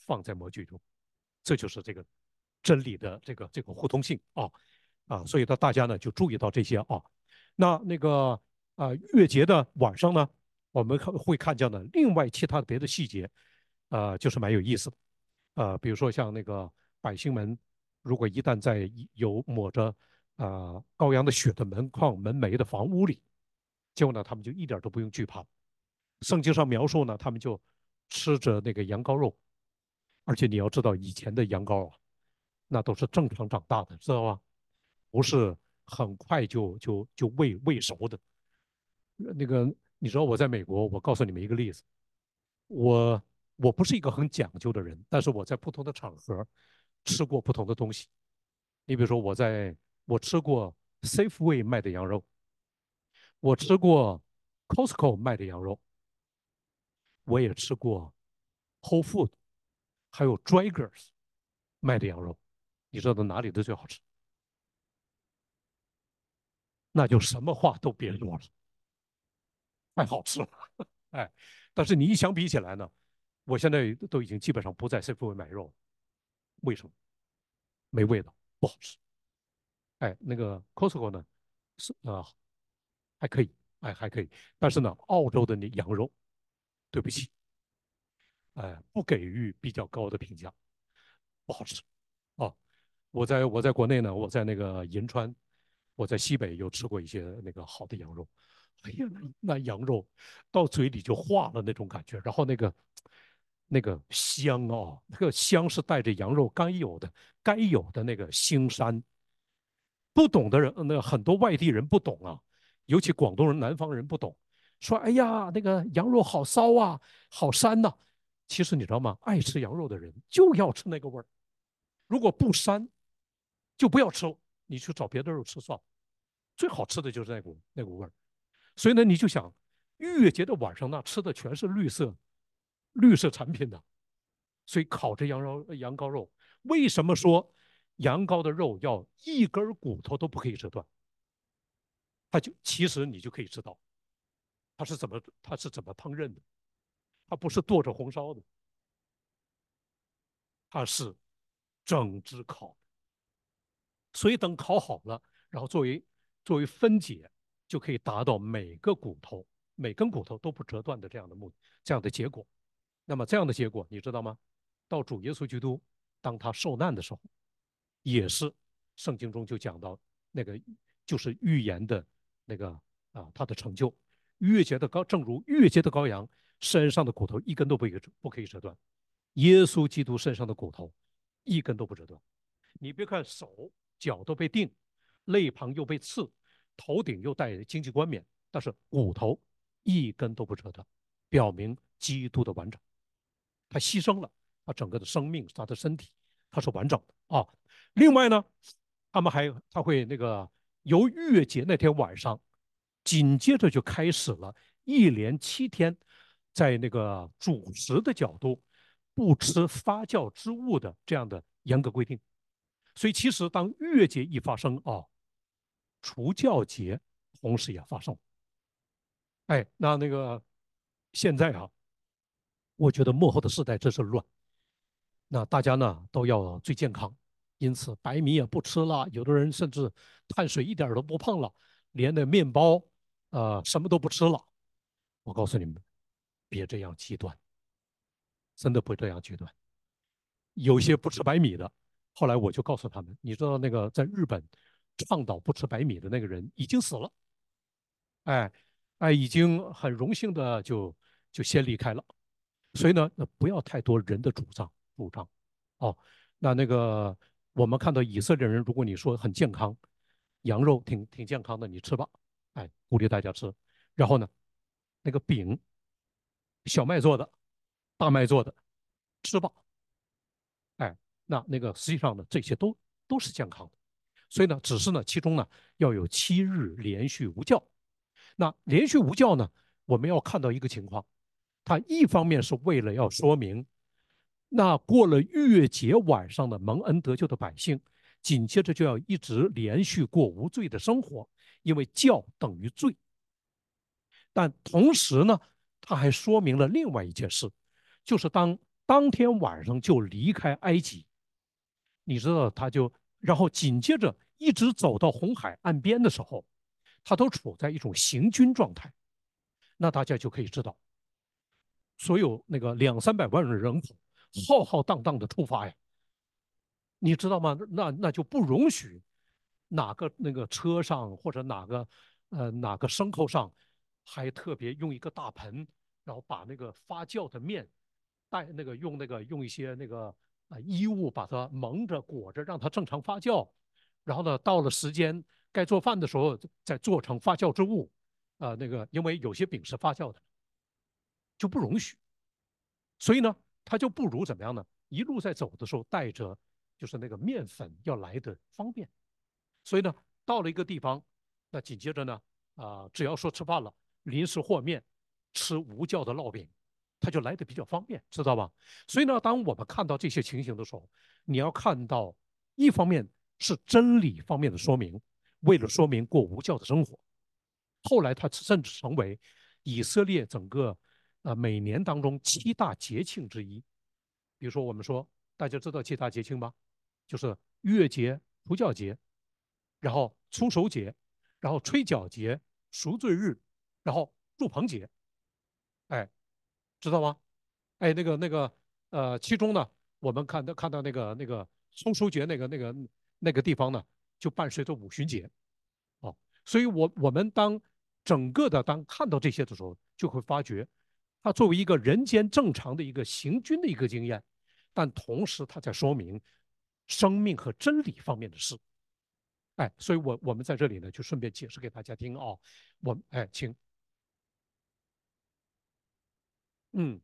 放在模具中，这就是这个真理的这个这个互通性啊啊，所以呢，大家呢就注意到这些啊。那那个啊，月节的晚上呢，我们看会看见呢另外其他的别的细节，呃，就是蛮有意思的。呃，比如说像那个百姓们，如果一旦在有抹着啊、呃羔羊的血的门框门楣的房屋里，结果呢，他们就一点都不用惧怕。圣经上描述呢，他们就吃着那个羊羔肉，而且你要知道，以前的羊羔啊，那都是正常长大的，知道吧？不是很快就就就喂喂熟的。那个你知道我在美国，我告诉你们一个例子，我我不是一个很讲究的人，但是我在不同的场合吃过不同的东西。你比如说，我在我吃过 Safeway 卖的羊肉，我吃过 Costco 卖的羊肉，我也吃过 Whole Food 还有 Draggers 卖的羊肉。你知道哪里的最好吃？那就什么话都别说了，太好吃了。哎，但是你一相比起来呢，我现在都已经基本上不在 Safeway 买肉了。为什么？没味道，不好吃。哎，那个 Costco 呢，是啊、呃还可以，哎还可以，但是呢，澳洲的那羊肉，对不起，哎不给予比较高的评价，不好吃。哦，我在我在国内呢，我在那个银川，我在西北有吃过一些那个好的羊肉，哎呀，那那羊肉到嘴里就化了那种感觉，然后那个那个香哦，那个香是带着羊肉该有的该有的那个腥膻。不懂的人，那很多外地人不懂啊，尤其广东人、南方人不懂，说哎呀，那个羊肉好骚啊，好膻呐、其实你知道吗？爱吃羊肉的人就要吃那个味儿，如果不膻，就不要吃了，你去找别的肉吃算了。最好吃的就是那股那股味儿。所以呢，你就想，逾越节的晚上那吃的全是绿色绿色产品的，所以烤着羊肉羊羔肉，为什么说羊羔的肉要一根骨头都不可以折断？它就其实你就可以知道它是怎么它是怎么烹饪的，它不是剁着红烧的，它是整只烤。所以等烤好了，然后作为作为分解，就可以达到每个骨头每根骨头都不折断的这样的目这样的结果。那么这样的结果你知道吗？到主耶稣基督当他受难的时候，也是圣经中就讲到那个就是预言的那个啊他的成就。月节的羔，正如月节的羔羊身上的骨头一根都不可以不可以折断，耶稣基督身上的骨头一根都不折断。你别看手脚都被钉，肋旁又被刺，头顶又戴荆棘冠冕，但是骨头一根都不折断，表明基督的完整。他牺牲了他整个的生命，他的身体，他是完整的啊。另外呢，他们还他会那个由逾越节那天晚上，紧接着就开始了一连七天，在那个主食的角度不吃发酵之物的这样的严格规定。所以其实当逾越节一发生啊，除酵节同时也发生。哎，那那个现在啊，我觉得幕后的世代真是乱。那大家呢都要最健康，因此白米也不吃了，有的人甚至碳水一点都不碰了，连那面包，呃，什么都不吃了。我告诉你们，别这样极端，真的不这样极端。有些不吃白米的，后来我就告诉他们，你知道那个在日本倡导不吃白米的那个人已经死了，哎哎，已经很荣幸的就就先离开了。所以呢，不要太多人的主张主张。哦，那那个我们看到以色列人，如果你说很健康，羊肉挺挺健康的，你吃吧，哎，鼓励大家吃。然后呢，那个饼，小麦做的，大麦做的，吃吧，哎，那那个实际上呢，这些都都是健康的。所以呢，只是呢，其中呢要有七日连续无教。那连续无教呢，我们要看到一个情况，它一方面是为了要说明，那过了逾越节晚上的蒙恩得救的百姓，紧接着就要一直连续过无罪的生活，因为教等于罪。但同时呢，它还说明了另外一件事，就是当当天晚上就离开埃及，你知道，他就然后紧接着一直走到红海岸边的时候，他都处在一种行军状态。那大家就可以知道，所有那个两三百万的人口浩浩荡荡的出发呀，你知道吗？那那就不容许哪个那个车上或者哪个呃哪个牲口上还特别用一个大盆，然后把那个发酵的面带那个用那个用一些那个呃衣物把它蒙着裹着，让它正常发酵。然后呢，到了时间该做饭的时候再做成发酵之物。啊、呃那个因为有些饼是发酵的，就不容许。所以呢，他就不如怎么样呢？一路在走的时候带着就是那个面粉要来的方便。所以呢，到了一个地方，那紧接着呢，啊、呃只要说吃饭了，临时和面，吃无酵的烙饼，它就来的比较方便，知道吧？所以呢，当我们看到这些情形的时候，你要看到，一方面是真理方面的说明，为了说明过无酵的生活，后来它甚至成为以色列整个呃每年当中七大节庆之一。比如说，我们说大家知道七大节庆吗？就是月节、除酵节，然后初守节，然后吹角节、赎罪日，然后住棚节。哎，知道吗？哎，那个那个呃，其中呢，我们看到看到那个那个松书节那个那个那个地方呢，就伴随着五旬节。哦，所以我我们当整个的当看到这些的时候，就会发觉，它作为一个人间正常的一个行军的一个经验，但同时它在说明生命和真理方面的事。哎，所以我我们在这里呢，就顺便解释给大家听啊、哦。我哎，请。嗯，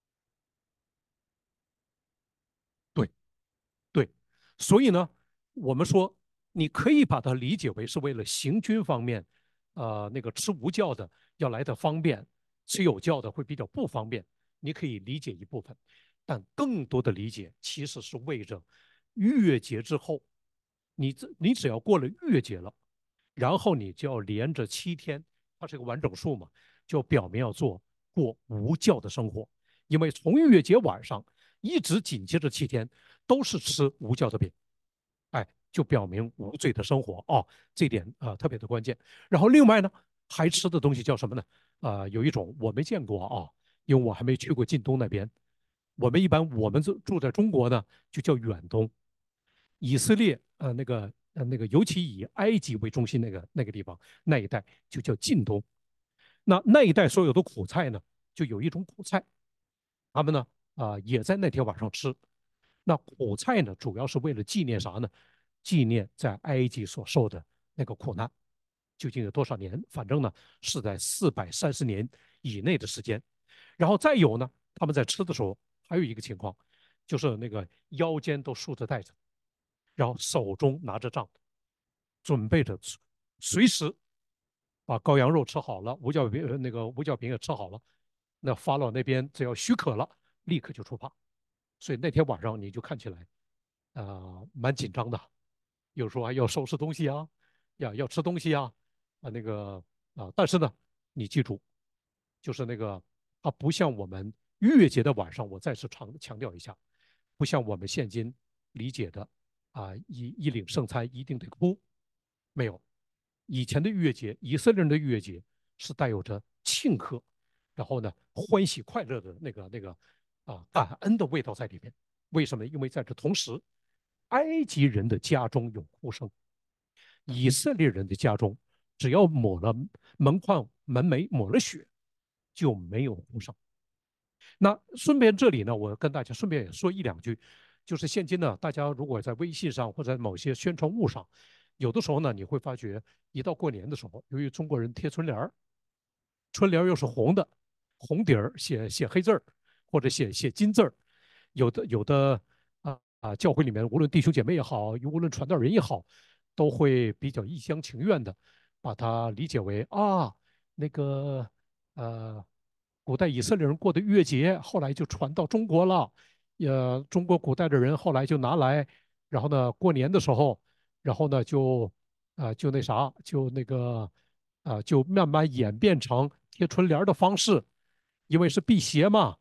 对。对，所以呢，我们说你可以把它理解为是为了行军方面，呃，那个吃无教的要来的方便，吃有教的会比较不方便，你可以理解一部分，但更多的理解其实是为着月节之后，你这你只要过了月节了，然后你就要连着七天，它是一个完整数嘛，就表明要做过无教的生活，因为从月节晚上一直紧接着七天。都是吃无酵的饼，哎，就表明无罪的生活哦，这点啊、呃、特别的关键。然后另外呢，还吃的东西叫什么呢？啊、呃，有一种我没见过啊，因为我还没去过晋东那边。我们一般我们住住在中国呢，就叫远东。以色列呃那个呃那个，尤其以埃及为中心那个那个地方那一带就叫近东。那那一带所有的苦菜呢，就有一种苦菜，他们呢啊、呃也在那天晚上吃。那苦菜呢，主要是为了纪念啥呢？纪念在埃及所受的那个苦难，究竟有多少年？反正呢是在四百三十年以内的时间。然后再有呢，他们在吃的时候还有一个情况，就是那个腰间都束着带子，然后手中拿着杖，准备着随时把羔羊肉吃好了，五角饼那个五角饼也吃好了，那法老那边只要许可了，立刻就出发。所以那天晚上你就看起来，啊、呃蛮紧张的，有时候还要收拾东西啊，要要吃东西啊，啊那个啊，但是呢，你记住，就是那个它不像我们月节的晚上，我再次强强调一下，不像我们现今理解的啊，一一领圣餐一定得哭，没有。以前的月节，以色列人的月节是带有着庆贺，然后呢欢喜快乐的那个那个啊感恩的味道在里面。为什么？因为在这同时，埃及人的家中有哭声，以色列人的家中只要抹了门框门楣抹了血，就没有哭声。那顺便这里呢，我跟大家顺便也说一两句，就是现今呢，大家如果在微信上或者某些宣传物上，有的时候呢，你会发觉，一到过年的时候，由于中国人贴春联儿，春联又是红的，红底儿写写黑字儿，或者写写金字儿，有的有的啊啊，教会里面无论弟兄姐妹也好，无论传道人也好，都会比较一厢情愿的把它理解为啊那个呃古代以色列人过的月节，后来就传到中国了。呃，中国古代的人后来就拿来，然后呢，过年的时候，然后呢就啊、呃就那啥，就那个啊、呃就慢慢演变成贴春联的方式，因为是辟邪嘛。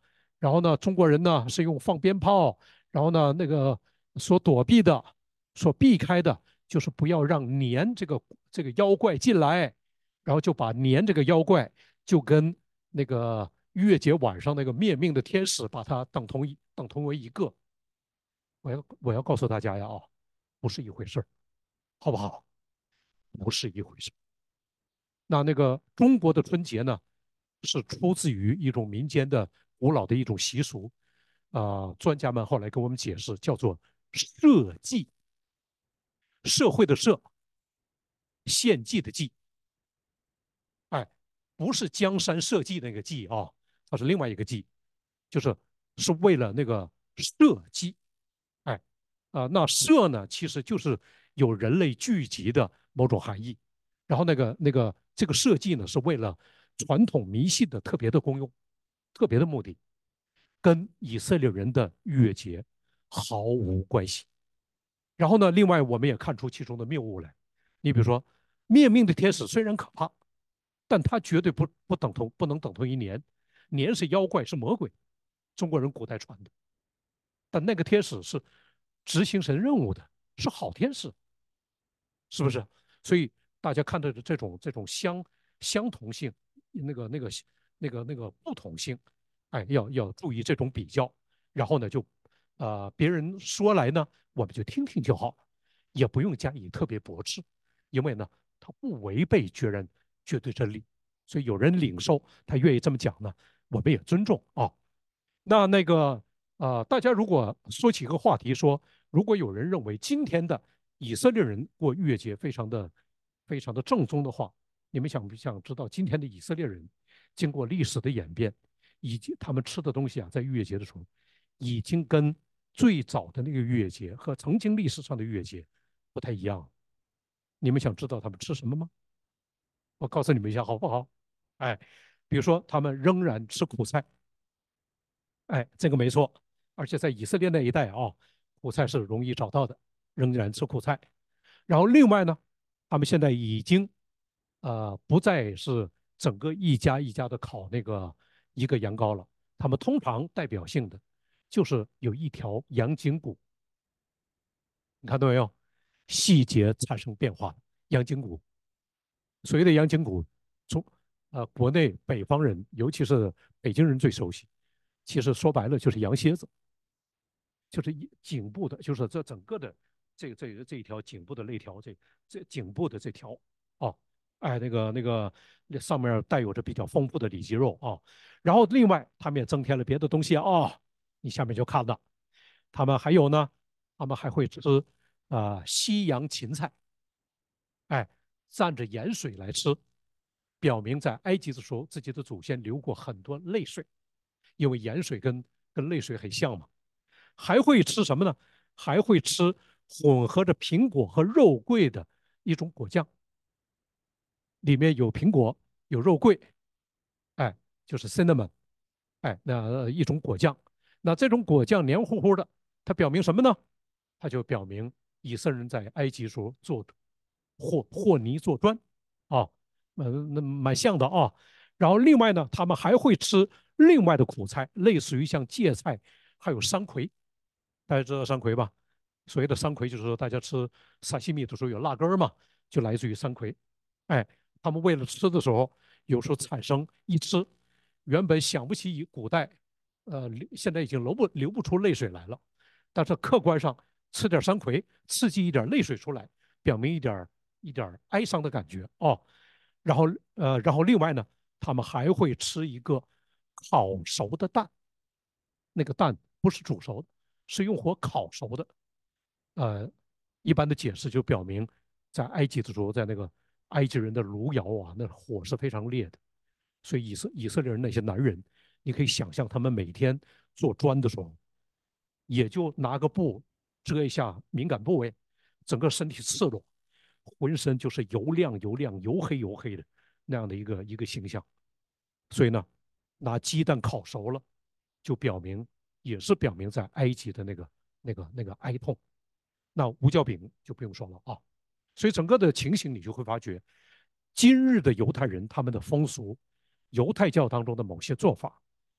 然后呢，中国人呢是用放鞭炮，然后呢那个所躲避的、所避开的，就是不要让年这个这个妖怪进来，然后就把年这个妖怪就跟那个逾越节晚上那个灭命的天使把它等同一等同为一个。我要我要告诉大家呀啊，不是一回事儿，好不好？不是一回事。那那个中国的春节呢，是出自于一种民间的古老的一种习俗，啊、呃专家们后来跟我们解释，叫做社稷，社会的社，献祭的祭，哎，不是江山社稷那个稷啊，它是另外一个稷，就是是为了那个社稷，哎，啊、呃那社呢，其实就是有人类聚集的某种含义，然后那个那个这个社稷呢，是为了传统迷信的特别的功用，特别的目的，跟以色列人的逾越节毫无关系。然后呢，另外我们也看出其中的谬误来。你比如说，灭命的天使虽然可怕，但它绝对不不等同，不能等同于年。年是妖怪，是魔鬼，中国人古代传的。但那个天使是执行神任务的，是好天使，是不是？所以大家看到的这种这种相相同性，那个那个那个那个不同性，哎，要要注意这种比较。然后呢，就呃别人说来呢，我们就听听就好了，也不用加以特别驳斥，因为呢，它不违背绝人绝对真理。所以有人领受，他愿意这么讲呢，我们也尊重啊。那那个呃，大家如果说起一个话题说，如果有人认为今天的以色列人过逾越节非常的非常的正宗的话，你们想不想知道今天的以色列人经过历史的演变，以及他们吃的东西啊，在逾越节的时候，已经跟最早的那个逾越节和曾经历史上的逾越节不太一样。你们想知道他们吃什么吗？我告诉你们一下好不好？哎，比如说他们仍然吃苦菜，哎，这个没错，而且在以色列那一带啊，苦菜是容易找到的，仍然吃苦菜。然后另外呢，他们现在已经呃不再是整个一家一家的烤那个一个羊羔了，他们通常代表性的就是有一条羊颈骨，你看到没有？细节产生变化，羊颈骨。所谓的羊颈骨，从呃国内北方人，尤其是北京人最熟悉，其实说白了就是羊蝎子。就是一颈部的，就是这整个的这这这一条颈部的肋条，这这颈部的这条哦，哎，那个那个那上面带有着比较丰富的里脊肉啊，然后另外他们也增添了别的东西啊、哦，你下面就看到，他们还有呢，他们还会吃啊、呃西洋芹菜，哎，蘸着盐水来吃，表明在埃及的时候自己的祖先流过很多泪水，因为盐水跟跟泪水很像嘛。还会吃什么呢？还会吃混合着苹果和肉桂的一种果酱，里面有苹果，有肉桂，哎，就是 cinnamon，哎，那、呃一种果酱。那这种果酱黏糊糊的，它表明什么呢？它就表明以色列人在埃及时候做和和泥做砖啊，呃，那蛮像的啊。然后另外呢，他们还会吃另外的苦菜，类似于像芥菜，还有山葵。大家知道山葵吧？所谓的山葵就是说大家吃沙西米的时候有辣根儿嘛，就来自于山葵。哎，他们为了吃的时候，有时候产生一吃，原本想不起以古代，呃，现在已经流不流不出泪水来了，但是客观上吃点山葵，刺激一点泪水出来，表明一点一点哀伤的感觉哦。然后呃，然后另外呢，他们还会吃一个烤熟的蛋，那个蛋不是煮熟的，是用火烤熟的。呃，一般的解释就表明，在埃及的时候，在那个埃及人的炉窑啊，那火是非常烈的，所以以色以色列人那些男人，你可以想象他们每天做砖的时候，也就拿个布遮一下敏感部位，整个身体赤裸，浑身就是油亮油亮、油黑油黑的那样的一个一个形象。所以呢，拿鸡蛋烤熟了，就表明也是表明在埃及的那个那个那个哀痛。那无酵饼就不用说了啊。所以整个的情形你就会发觉，今日的犹太人他们的风俗，犹太教当中的某些做法，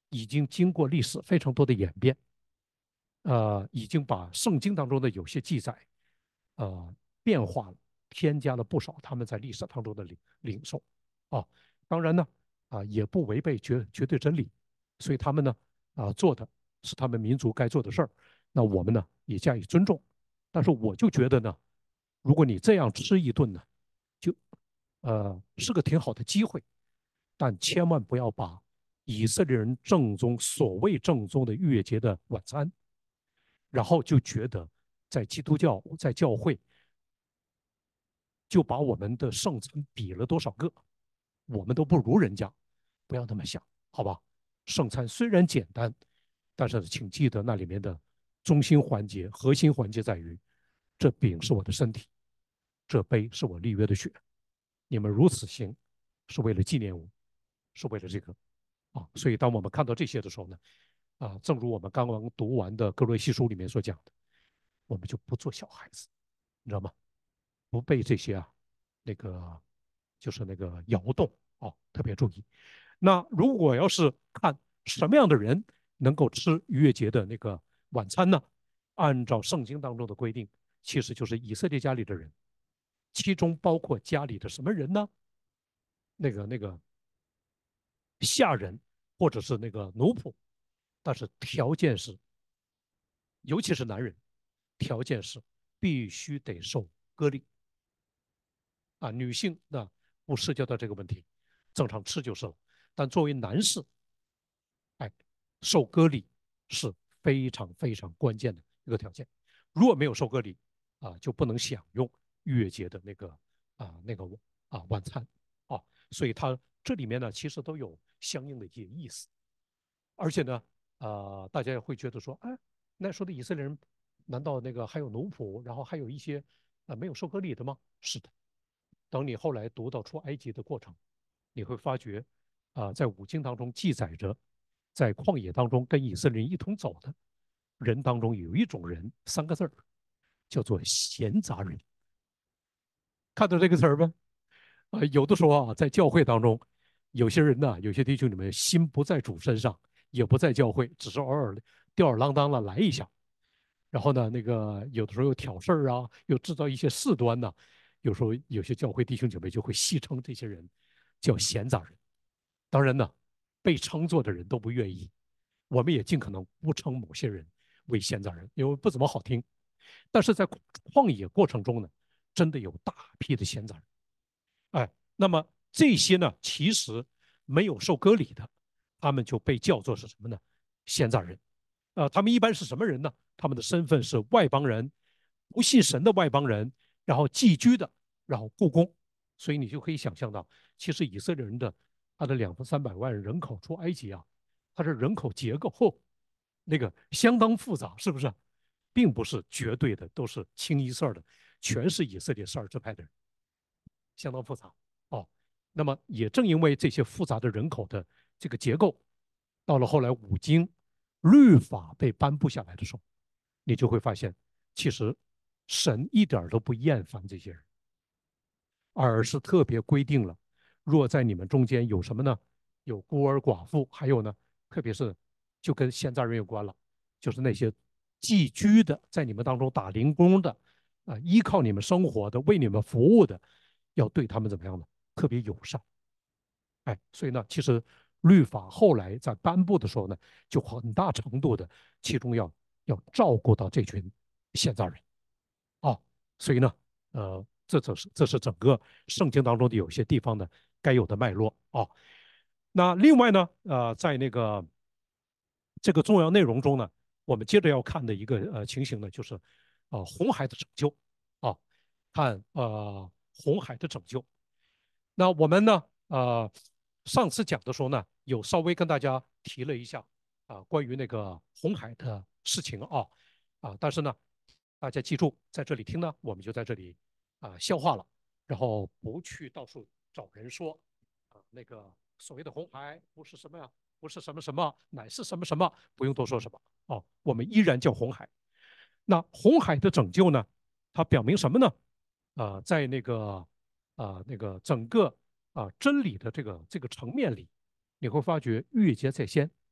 已经经过历史非常多的演变，呃，已经把圣经当中的有些记载，呃，变化了，添加了不少他们在历史当中的领领受，啊，当然呢，啊，也不违背绝绝对真理，所以他们呢，啊，做的是他们民族该做的事儿，那我们呢也加以尊重，但是我就觉得呢，如果你这样吃一顿呢，就呃是个挺好的机会，但千万不要把以色列人正宗所谓正宗的逾越节的晚餐，然后就觉得在基督教在教会就把我们的圣餐比了多少个，我们都不如人家，不要那么想，好吧？圣餐虽然简单，但是请记得那里面的中心环节、核心环节在于，这饼是我的身体，这杯是我立约的血，你们如此行，是为了纪念我，是为了这个啊。所以当我们看到这些的时候呢，啊，正如我们刚刚读完的哥罗西书里面所讲的，我们就不做小孩子，你知道吗？不被这些啊那个就是那个摇动啊，特别注意。那如果要是看什么样的人能够吃逾越节的那个晚餐呢？按照圣经当中的规定，其实就是以色列家里的人，其中包括家里的什么人呢？那个那个下人或者是那个奴仆，但是条件是，尤其是男人，条件是必须得受割礼啊。女性那不涉及到这个问题，正常吃就是了。但作为男士，哎，受割礼是非常非常关键的一个条件。如果没有受割礼啊，就不能享用逾越节的那个啊那个啊晚餐啊。所以它这里面呢，其实都有相应的一些意思。而且呢，呃，大家也会觉得说，哎，那时候的以色列人难道那个还有奴仆，然后还有一些呃没有受割礼的吗？是的。等你后来读到出埃及的过程，你会发觉，啊、呃在五经当中记载着，在旷野当中跟以色列人一同走的人当中，有一种人，三个字儿，叫做闲杂人。看到这个词儿吗？啊、呃有的时候啊，在教会当中，有些人呢，有些弟兄姊妹心不在主身上，也不在教会，只是偶尔吊儿郎当的来一下，然后呢，那个有的时候又挑事儿啊，又制造一些事端呢、啊有时候有些教会弟兄姐妹就会戏称这些人叫闲杂人。当然呢，被称作的人都不愿意，我们也尽可能不称某些人为闲杂人，因为不怎么好听。但是在旷野过程中呢，真的有大批的闲杂人。哎，那么这些呢，其实没有受割礼的，他们就被叫做是什么呢？闲杂人。呃，他们一般是什么人呢？他们的身份是外邦人，不信神的外邦人，然后寄居的，然后雇工。所以你就可以想象到，其实以色列人的他的两分三百万人口出埃及啊，它的人口结构后那个相当复杂，是不是？并不是绝对的都是清一色的，全是以色列十二支派的人，相当复杂哦。那么也正因为这些复杂的人口的这个结构，到了后来五经律法被颁布下来的时候，你就会发现，其实神一点都不厌烦这些人，而是特别规定了，若在你们中间有什么呢？有孤儿寡妇，还有呢，特别是就跟现在人有关了，就是那些寄居的，在你们当中打零工的，啊、呃依靠你们生活的，为你们服务的，要对他们怎么样呢？特别友善。哎，所以呢，其实律法后来在颁布的时候呢，就很大程度的，其中要要照顾到这群现在人啊，所以呢，呃，这这是这是整个圣经当中的有些地方的该有的脉络啊。那另外呢，呃，在那个这个重要内容中呢，我们接着要看的一个呃情形呢，就是呃红海的拯救啊，看呃红海的拯救。那我们呢，呃，上次讲的时候呢，有稍微跟大家提了一下啊、呃关于那个红海的事情啊啊，但是呢，大家记住，在这里听呢，我们就在这里啊、呃消化了，然后不去到处找人说啊、那个所谓的红海不是什么呀，不是什么什么，乃是什么什么，不用多说什么哦，我们依然叫红海。那红海的拯救呢，它表明什么呢？啊、呃在那个啊、呃那个整个啊、呃真理的这个这个层面里，你会发觉越节在先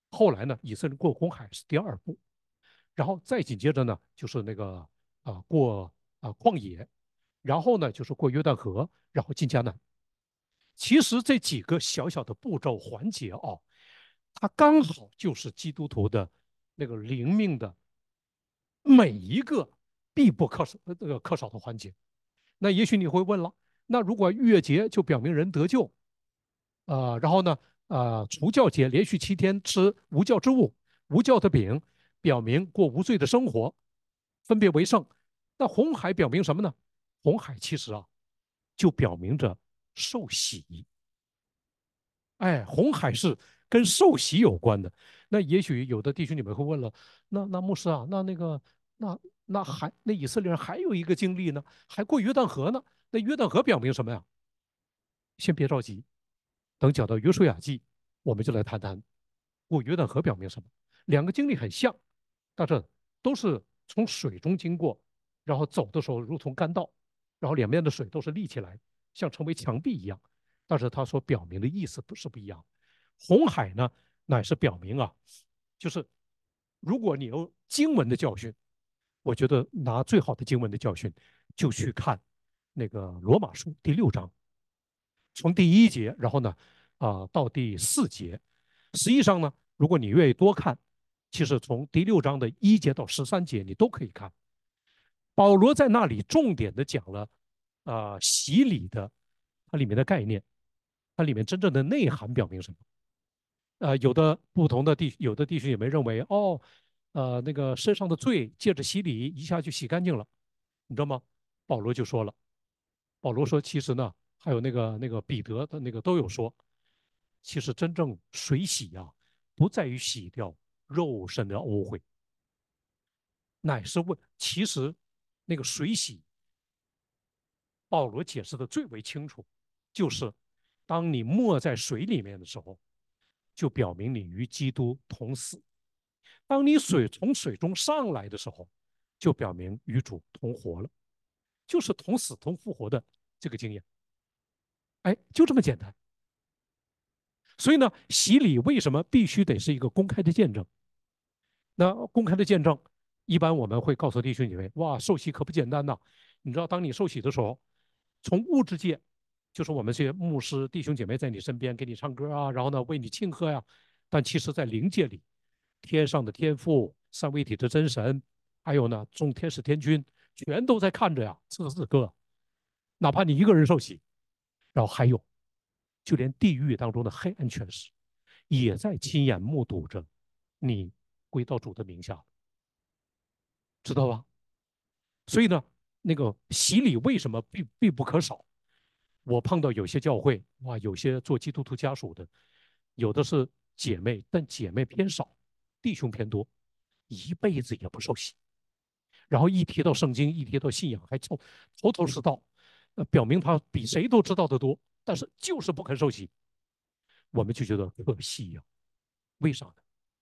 后来呢，以色列过红海是第二步，然后再紧接着呢，就是那个啊过啊旷野，然后呢就是过约旦河，然后进迦南。其实这几个小小的步骤环节啊，它刚好就是基督徒的那个灵命的每一个必不可少呃这个可少的环节。那也许你会问了，那如果逾越节就表明人得救，呃，然后呢，呃，除酵节连续七天吃无酵之物、无酵的饼，表明过无罪的生活，分别为圣。那红海表明什么呢？红海其实啊，就表明着受洗。哎，红海是跟受洗有关的。那也许有的弟兄你们会问了，那那牧师啊，那那个那那还那以色列人还有一个经历呢，还过约旦河呢。那约旦河表明什么呀？先别着急，等讲到约书亚记，我们就来谈谈过约旦河表明什么。两个经历很像，但是都是从水中经过，然后走的时候如同干道，然后两边的水都是立起来，像成为墙壁一样。但是它所表明的意思不是不一样。红海呢，乃是表明啊，就是如果你有经文的教训，我觉得拿最好的经文的教训，就去看那个罗马书第六章，从第一节，然后呢，啊、呃到第四节。实际上呢，如果你愿意多看，其实从第六章的一节到十三节你都可以看。保罗在那里重点的讲了啊、呃洗礼的它里面的概念，它里面真正的内涵表明什么？呃，有的不同的地，有的地区也没认为哦，呃，那个身上的罪借着洗礼一下就洗干净了，你知道吗？保罗就说了，保罗说，其实呢，还有那个那个彼得的那个都有说，其实真正水洗呀、啊不在于洗掉肉身的污秽，乃是为其实那个水洗，保罗解释的最为清楚，就是当你没在水里面的时候，就表明你与基督同死；当你水从水中上来的时候，就表明与主同活了，就是同死同复活的这个经验。哎，就这么简单。所以呢，洗礼为什么必须得是一个公开的见证？那公开的见证，一般我们会告诉弟兄姐妹，哇，受洗可不简单呐！你知道，当你受洗的时候，从物质界，就是我们这些牧师弟兄姐妹在你身边给你唱歌啊，然后呢为你庆贺呀、啊。但其实，在灵界里，天上的天父、三位一体的真神，还有呢众天使天君，全都在看着呀，这是个。哪怕你一个人受洗，然后还有，就连地狱当中的黑暗权势，也在亲眼目睹着你归到主的名下，知道吧？所以呢，那个洗礼为什么必必不可少？我碰到有些教会，哇，有些做基督徒家属的，有的是姐妹，但姐妹偏少，弟兄偏多，一辈子也不受洗。然后一提到圣经，一提到信仰，还头头头是道，呃，表明他比谁都知道的多，但是就是不肯受洗。我们就觉得可惜呀、啊为啥呢？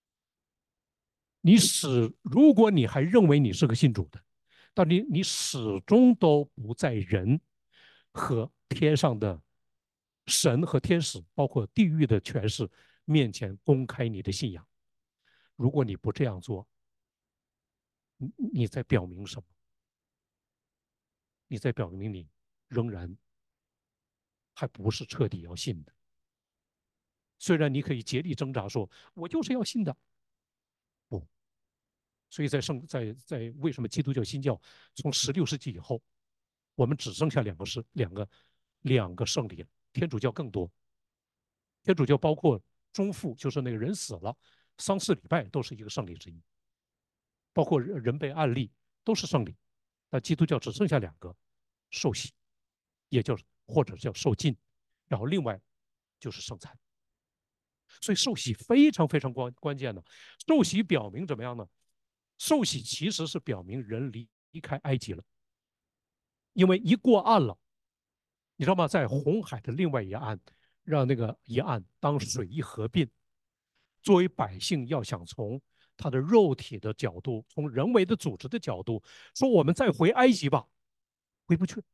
你始，如果你还认为你是个信主的，但你你始终都不在人和天上的神和天使，包括地狱的权势面前公开你的信仰。如果你不这样做，你你在表明什么？你在表明你仍然还不是彻底要信的。虽然你可以竭力挣扎说，我就是要信的，不。所以在圣在在为什么基督教新教从十六世纪以后，我们只剩下两个是两个两个圣礼，天主教更多。天主教包括中复，就是那个人死了，丧事礼拜都是一个圣礼之一，包括人被按立都是圣礼。但基督教只剩下两个，受洗，也就是或者叫受浸，然后另外就是圣餐。所以受洗非常非常关关键的。受洗表明怎么样呢？受洗其实是表明人离离开埃及了，因为一过岸了，你知道吗？在红海的另外一岸，让那个一岸当水一合并，作为百姓要想从他的肉体的角度，从人为的组织的角度，说我们再回埃及吧，回不去。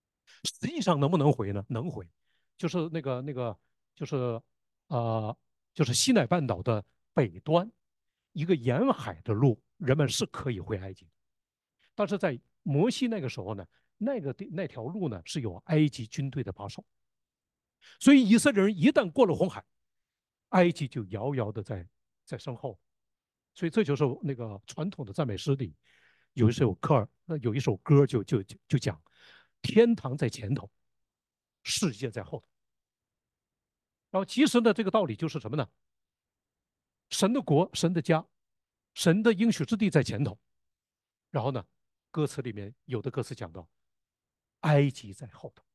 实际上能不能回呢？能回，就是那个那个就是呃就是西奈半岛的北端，一个沿海的路，人们是可以回埃及。但是在摩西那个时候呢，那个那条路呢是有埃及军队的把守，所以以色列人一旦过了红海，埃及就遥遥的在在身后。所以这就是那个传统的赞美诗里有一首歌，呃，有一首歌就就就就讲，天堂在前头，世界在后头。然后其实呢，这个道理就是什么呢？神的国、神的家、神的应许之地在前头，然后呢，歌词里面有的歌词讲到，埃及在后头。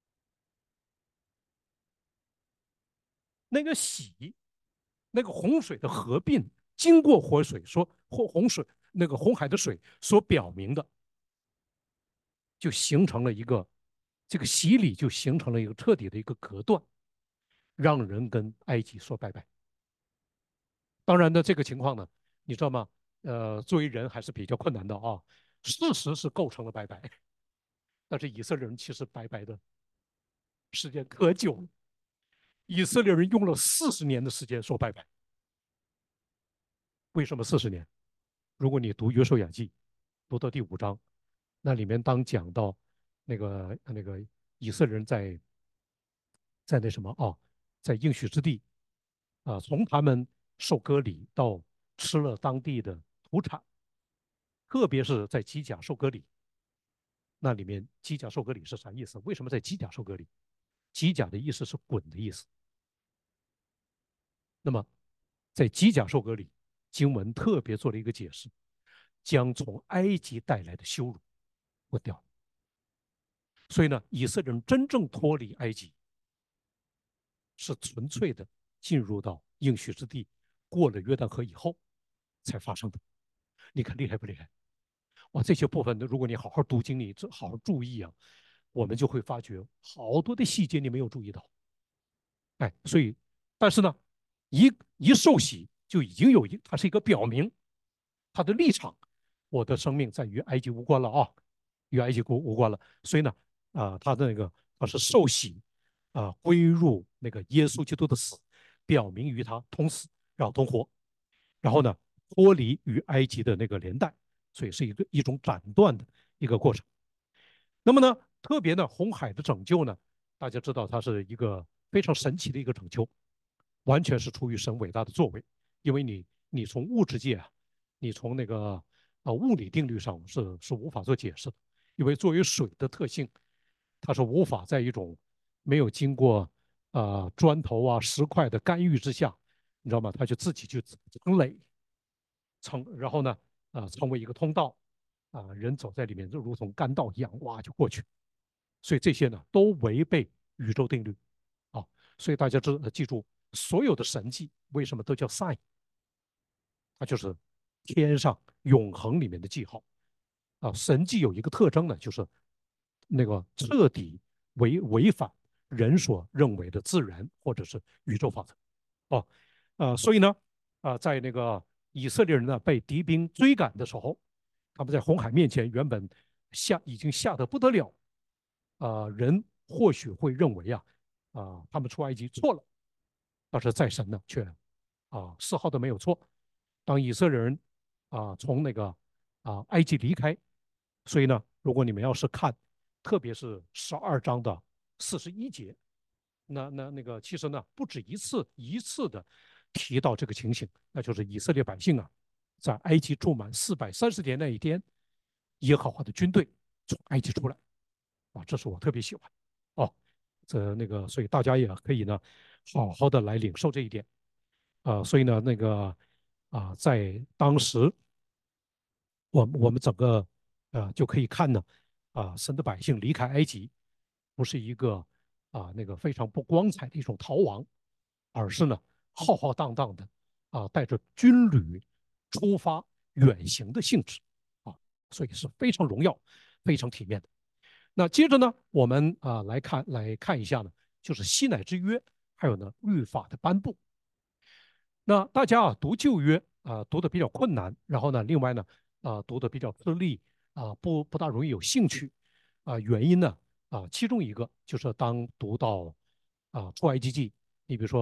那个喜，那个洪水的合并，经过活水说或洪水那个红海的水所表明的，就形成了一个这个洗礼，就形成了一个彻底的一个隔断，让人跟埃及说拜拜。当然呢，这个情况呢，你知道吗？呃，作为人还是比较困难的啊。事实是构成了拜拜，但是以色列人其实拜拜的时间可久了，以色列人用了四十年的时间说拜拜。为什么四十年？如果你读约书亚记，读到第五章，那里面当讲到那个那个以色列人在在那什么啊，在应许之地啊，从他们受割礼到吃了当地的土产，特别是在基甲受割礼，那里面基甲受割礼是啥意思？为什么在基甲受割礼？基甲的意思是滚的意思。那么在基甲受割礼，经文特别做了一个解释，将从埃及带来的羞辱滚掉。所以呢，以色列人真正脱离埃及，是纯粹的进入到应许之地，过了约旦河以后才发生的。你看厉害不厉害？哇，这些部分，如果你好好读经，你好好注意啊，我们就会发觉好多的细节你没有注意到。哎，所以，但是呢，一一受洗就已经有一，它是一个表明他的立场，我的生命在与埃及无关了啊，与埃及无无关了。所以呢，啊、呃他的那个他是受洗啊、呃归入那个耶稣基督的死，表明与他同死，然后同活，然后呢脱离与埃及的那个连带，所以是一个一种斩断的一个过程。那么呢，特别呢，红海的拯救呢，大家知道它是一个非常神奇的一个拯救，完全是出于神伟大的作为。因为你你从物质界啊，你从那个呃物理定律上是是无法做解释的，因为作为水的特性，它是无法在一种没有经过呃砖头啊石块的干预之下，你知道吗？它就自己就成垒成，然后呢啊、呃、成为一个通道啊、呃，人走在里面就如同干道一样，哇就过去。所以这些呢都违背宇宙定律啊。所以大家知记住，所有的神迹为什么都叫 sign？它就是天上永恒里面的记号啊。神迹有一个特征呢，就是那个彻底违违反人所认为的自然或者是宇宙法则哦。呃，所以呢，啊、呃，在那个以色列人呢被敌兵追赶的时候，他们在红海面前原本吓已经吓得不得了，啊、呃，人或许会认为啊，啊、呃，他们出埃及错了，但是在神呢却啊丝毫都没有错。当以色列人啊从那个啊埃及离开，所以呢，如果你们要是看，特别是十二章的四十一节，那那那个其实呢不止一次一次的提到这个情形，那就是以色列百姓啊，在埃及住满四百三十年那一天，耶和华的军队从埃及出来，啊，这是我特别喜欢哦。这那个，所以大家也可以呢，好好的来领受这一点啊、呃。所以呢，那个啊、呃，在当时，我们我们整个啊、呃、就可以看呢啊、呃，神的百姓离开埃及，不是一个啊、呃、那个非常不光彩的一种逃亡，而是呢浩浩荡荡的啊、呃、带着军旅出发远行的性质啊，所以是非常荣耀、非常体面的。那接着呢，我们啊、呃来看来看一下呢，就是西乃之约，还有呢律法的颁布。那大家啊读旧约啊、呃读的比较困难，然后呢，另外呢啊、呃读的比较吃力啊、呃不不大容易有兴趣啊、呃原因呢啊、呃其中一个就是当读到啊、出埃及记，你比如说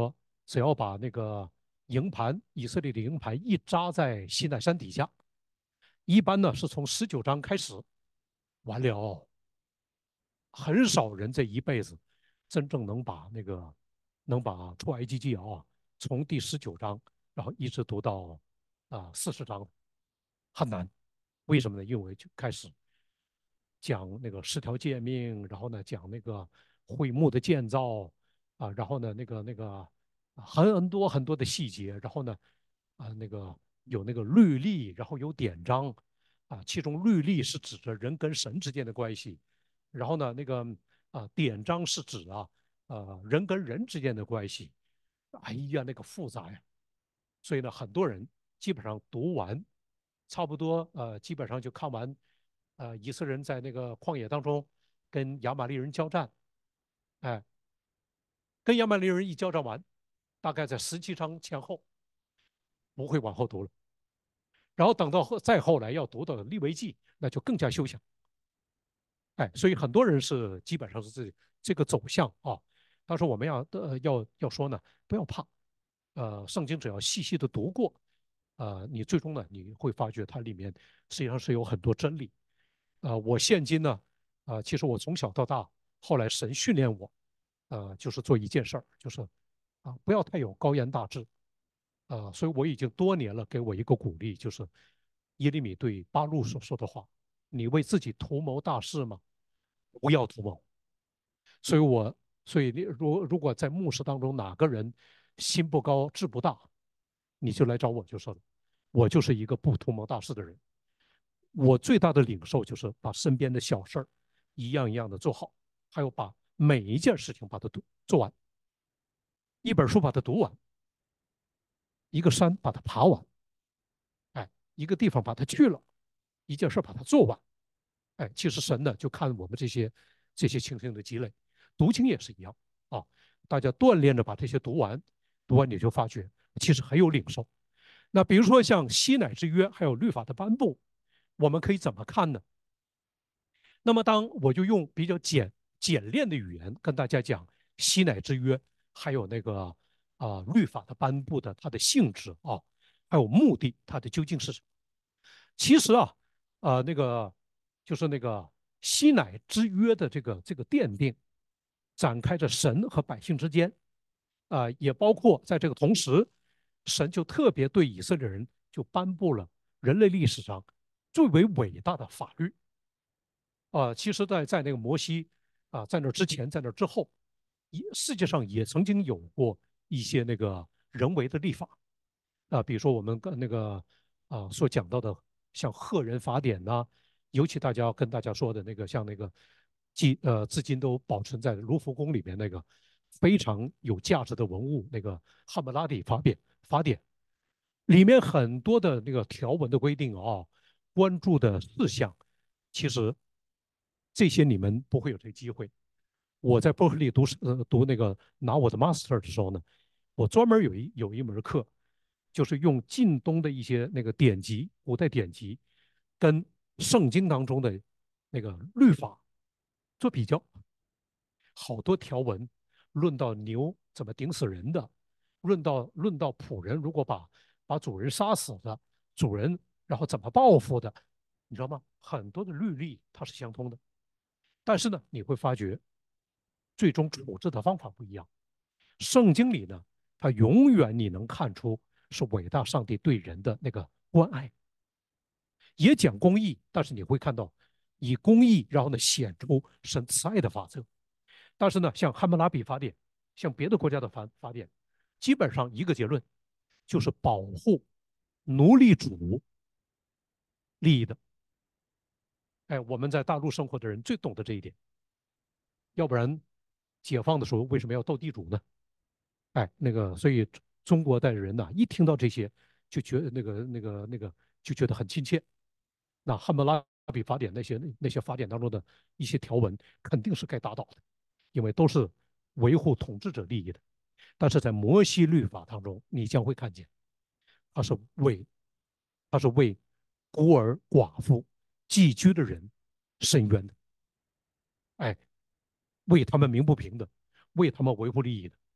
只要把那个营盘，以色列的营盘一扎在西奈山底下，一般呢是从十九章开始，完了，很少人这一辈子真正能把那个能把出埃及记啊从第十九章然后一直读到啊四十章，很难。为什么呢？因为就开始讲那个十条诫命，然后呢讲那个会幕的建造啊，然后呢那个那个很多很多的细节，然后呢啊那个有那个律例，然后有典章啊，其中律例是指着人跟神之间的关系，然后呢那个啊典章是指啊呃人跟人之间的关系，哎呀那个复杂呀，所以呢很多人基本上读完，差不多呃基本上就看完，呃以色列人在那个旷野当中跟亚玛力人交战，哎，跟亚玛力人一交战完，大概在十七章前后不会往后读了，然后等到后再后来要读到利未记，那就更加休想。哎，所以很多人是基本上是这这个走向啊。但是我们要呃要要说呢，不要怕，呃，圣经只要细细的读过，呃，你最终呢你会发觉它里面实际上是有很多真理。呃，我现今呢，呃，其实我从小到大，后来神训练我，呃，就是做一件事儿，就是啊，不要太有高言大志，呃，所以我已经多年了，给我一个鼓励，就是耶利米对巴路所说的话：你为自己图谋大事吗？不要图谋。所以我，所以你如如果在牧师当中哪个人心不高志不大，你就来找我就说了，我就是一个不图谋大事的人。我最大的领受就是把身边的小事儿一样一样的做好，还有把每一件事情把它读做完，一本书把它读完，一个山把它爬完，哎，一个地方把它去了，一件事把它做完，哎，其实神呢就看我们这些这些情形的积累，读经也是一样啊，大家锻炼着把这些读完，读完你就发觉其实很有领受。那比如说像西乃之约还有律法的颁布，我们可以怎么看呢？那么当我就用比较简简练的语言跟大家讲西乃之约，还有那个啊、呃律法的颁布的它的性质啊，还有目的，它的究竟是什么？其实啊，啊、呃那个就是那个西乃之约的这个这个奠定，展开着神和百姓之间啊、呃也包括在这个同时，神就特别对以色列人就颁布了人类历史上最为伟大的法律。啊，其实在，在那个摩西啊，在那之前，在那之后，也世界上也曾经有过一些那个人为的立法啊，比如说我们跟那个啊所讲到的，像赫人法典呐、尤其大家要跟大家说的那个，像那个既呃至今都保存在卢浮宫里面那个非常有价值的文物，那个汉谟拉比法典法典里面很多的那个条文的规定啊，关注的事项，其实这些你们不会有这个机会。我在伯克利读呃读那个拿我的 master 的时候呢，我专门有一有一门课，就是用近东的一些那个典籍，古代典籍，跟圣经当中的那个律法做比较，好多条文论到牛怎么顶死人的，论到论到仆人如果把把主人杀死了，主人然后怎么报复的，你知道吗？很多的律例它是相通的，但是呢，你会发觉最终处置的方法不一样。圣经里呢，它永远你能看出是伟大上帝对人的那个关爱，也讲公义，但是你会看到以公义，然后呢显出神慈爱的法则。但是呢，像汉谟拉比法典，像别的国家的法法典，基本上一个结论就是保护奴隶主利益的。哎，我们在大陆生活的人最懂得这一点，要不然解放的时候为什么要斗地主呢？哎，那个，所以中国的人呐、一听到这些就觉得那个那个那个就觉得很亲切。那汉谟拉比法典那些那些法典当中的一些条文肯定是该打倒的，因为都是维护统治者利益的。但是在摩西律法当中，你将会看见，它是为它是为孤儿寡妇寄居的人伸冤的，哎，为他们鸣不平的，为他们维护利益的。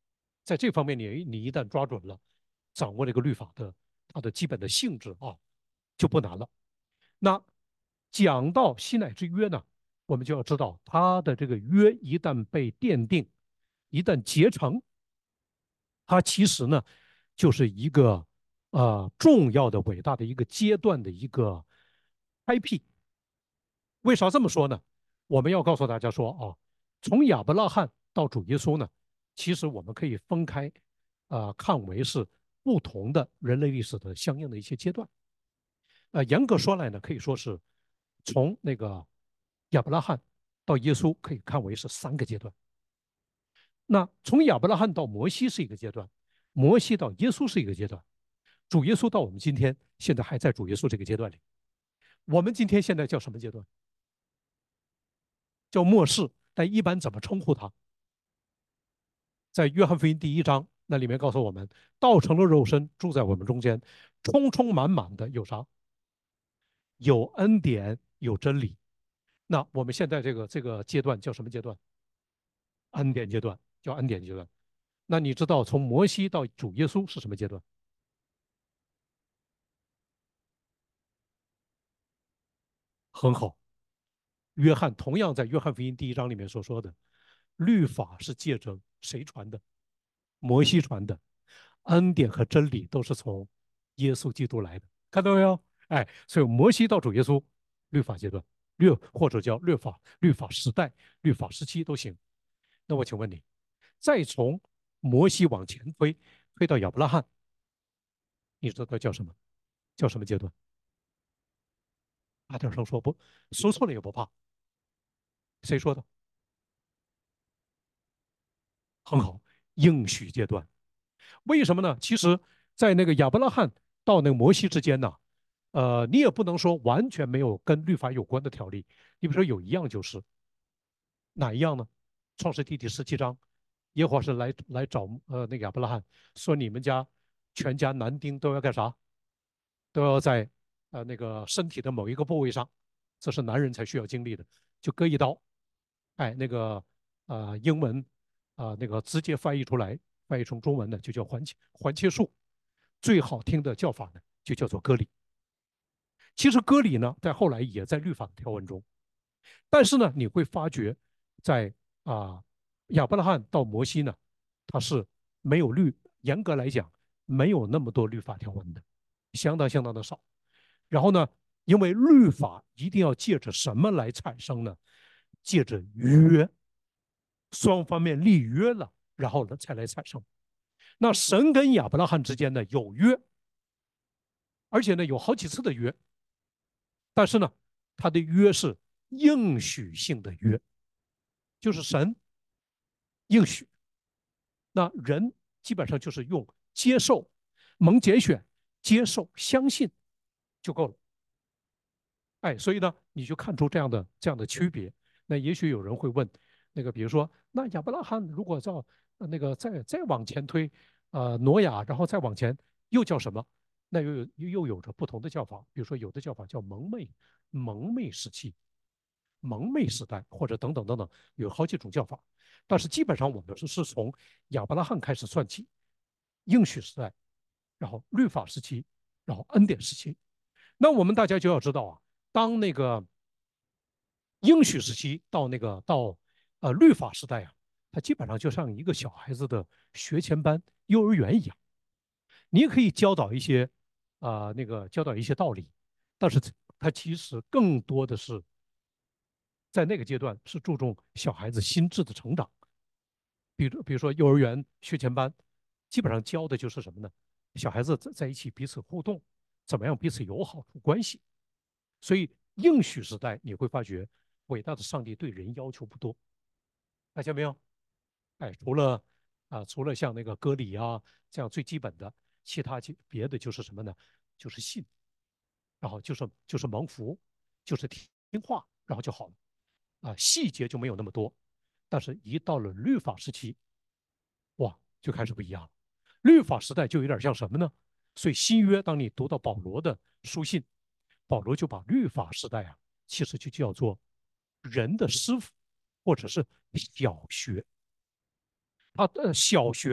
在这方面你你一旦抓准了，掌握这个律法的它的基本的性质啊，就不难了。那讲到西乃之约呢，我们就要知道它的这个约一旦被奠定，一旦结成，它其实呢就是一个呃重要的伟大的一个阶段的一个开辟。为啥这么说呢？我们要告诉大家说啊，从亚伯拉罕到主耶稣呢，其实我们可以分开，呃，看为是不同的人类历史的相应的一些阶段。呃，严格说来呢，可以说是从那个亚伯拉罕到耶稣，可以看为是三个阶段。那从亚伯拉罕到摩西是一个阶段，摩西到耶稣是一个阶段，主耶稣到我们今天现在还在主耶稣这个阶段里。我们今天现在叫什么阶段？叫末世，但一般怎么称呼它？在约翰福音第一章那里面告诉我们，道成了肉身，住在我们中间，充充满满的有啥？有恩典，有真理。那我们现在这个这个阶段叫什么阶段？恩典阶段，叫恩典阶段。那你知道从摩西到主耶稣是什么阶段？很好，约翰同样在约翰福音第一章里面所说的，律法是借着谁传的？摩西传的，恩典和真理都是从耶稣基督来的，看到没有？哎，所以摩西到主耶稣，律法阶段，律或者叫律法律法时代、律法时期都行。那我请问你，再从摩西往前推，推到亚伯拉罕，你知道叫什么？叫什么阶段？阿特生说不，说错了也不怕。谁说的？很好，应许阶段。为什么呢？其实，在那个亚伯拉罕到那个摩西之间呢，呃，你也不能说完全没有跟律法有关的条例。你比如说有一样就是哪一样呢？创世纪第十七章，耶和华是来来找呃那个亚伯拉罕，说你们家全家男丁都要干啥？都要在呃那个身体的某一个部位上，这是男人才需要经历的，就割一刀。哎，那个呃英文啊、呃那个直接翻译出来，翻译成中文呢就叫环切环切术，最好听的叫法呢就叫做割礼。其实割礼呢，在后来也在律法的条文中，但是呢，你会发觉在啊、呃亚伯拉罕到摩西呢，他是没有律，严格来讲没有那么多律法条文的，相当相当的少。然后呢，因为律法一定要借着什么来产生呢？借着约，双方面立约了，然后呢才来产生。那神跟亚伯拉罕之间呢有约，而且呢有好几次的约，但是呢，他的约是应许性的约，就是神应许，那人基本上就是用接受、蒙拣选、接受、相信就够了。哎，所以呢，你就看出这样的这样的区别。那也许有人会问，那个比如说，那亚伯拉罕如果照呃那个再再往前推，呃，挪亚，然后再往前又叫什么？那又有又有着不同的叫法。比如说，有的叫法叫蒙昧蒙昧时期、蒙昧时代，或者等等等等，有好几种叫法。但是基本上我们是是从亚伯拉罕开始算起，应许时代，然后律法时期，然后恩典时期。那我们大家就要知道啊，当那个应许时期到那个到呃律法时代啊，它基本上就像一个小孩子的学前班、幼儿园一样，你也可以教导一些啊、呃那个教导一些道理，但是它其实更多的是在那个阶段是注重小孩子心智的成长，比如比如说幼儿园学前班，基本上教的就是什么呢？小孩子在在一起彼此互动，怎么样彼此友好处关系。所以应许时代你会发觉，伟大的上帝对人要求不多，发现没有？哎，除了啊、呃除了像那个割礼啊这样最基本的，其他就别的就是什么呢？就是信，然后就是就是蒙福，就是听话，然后就好了啊，细节就没有那么多。但是，一到了律法时期，哇，就开始不一样了。律法时代就有点像什么呢？所以新约，当你读到保罗的书信，保罗就把律法时代啊，其实就叫做人的师傅，或者是小学。他的小学呢，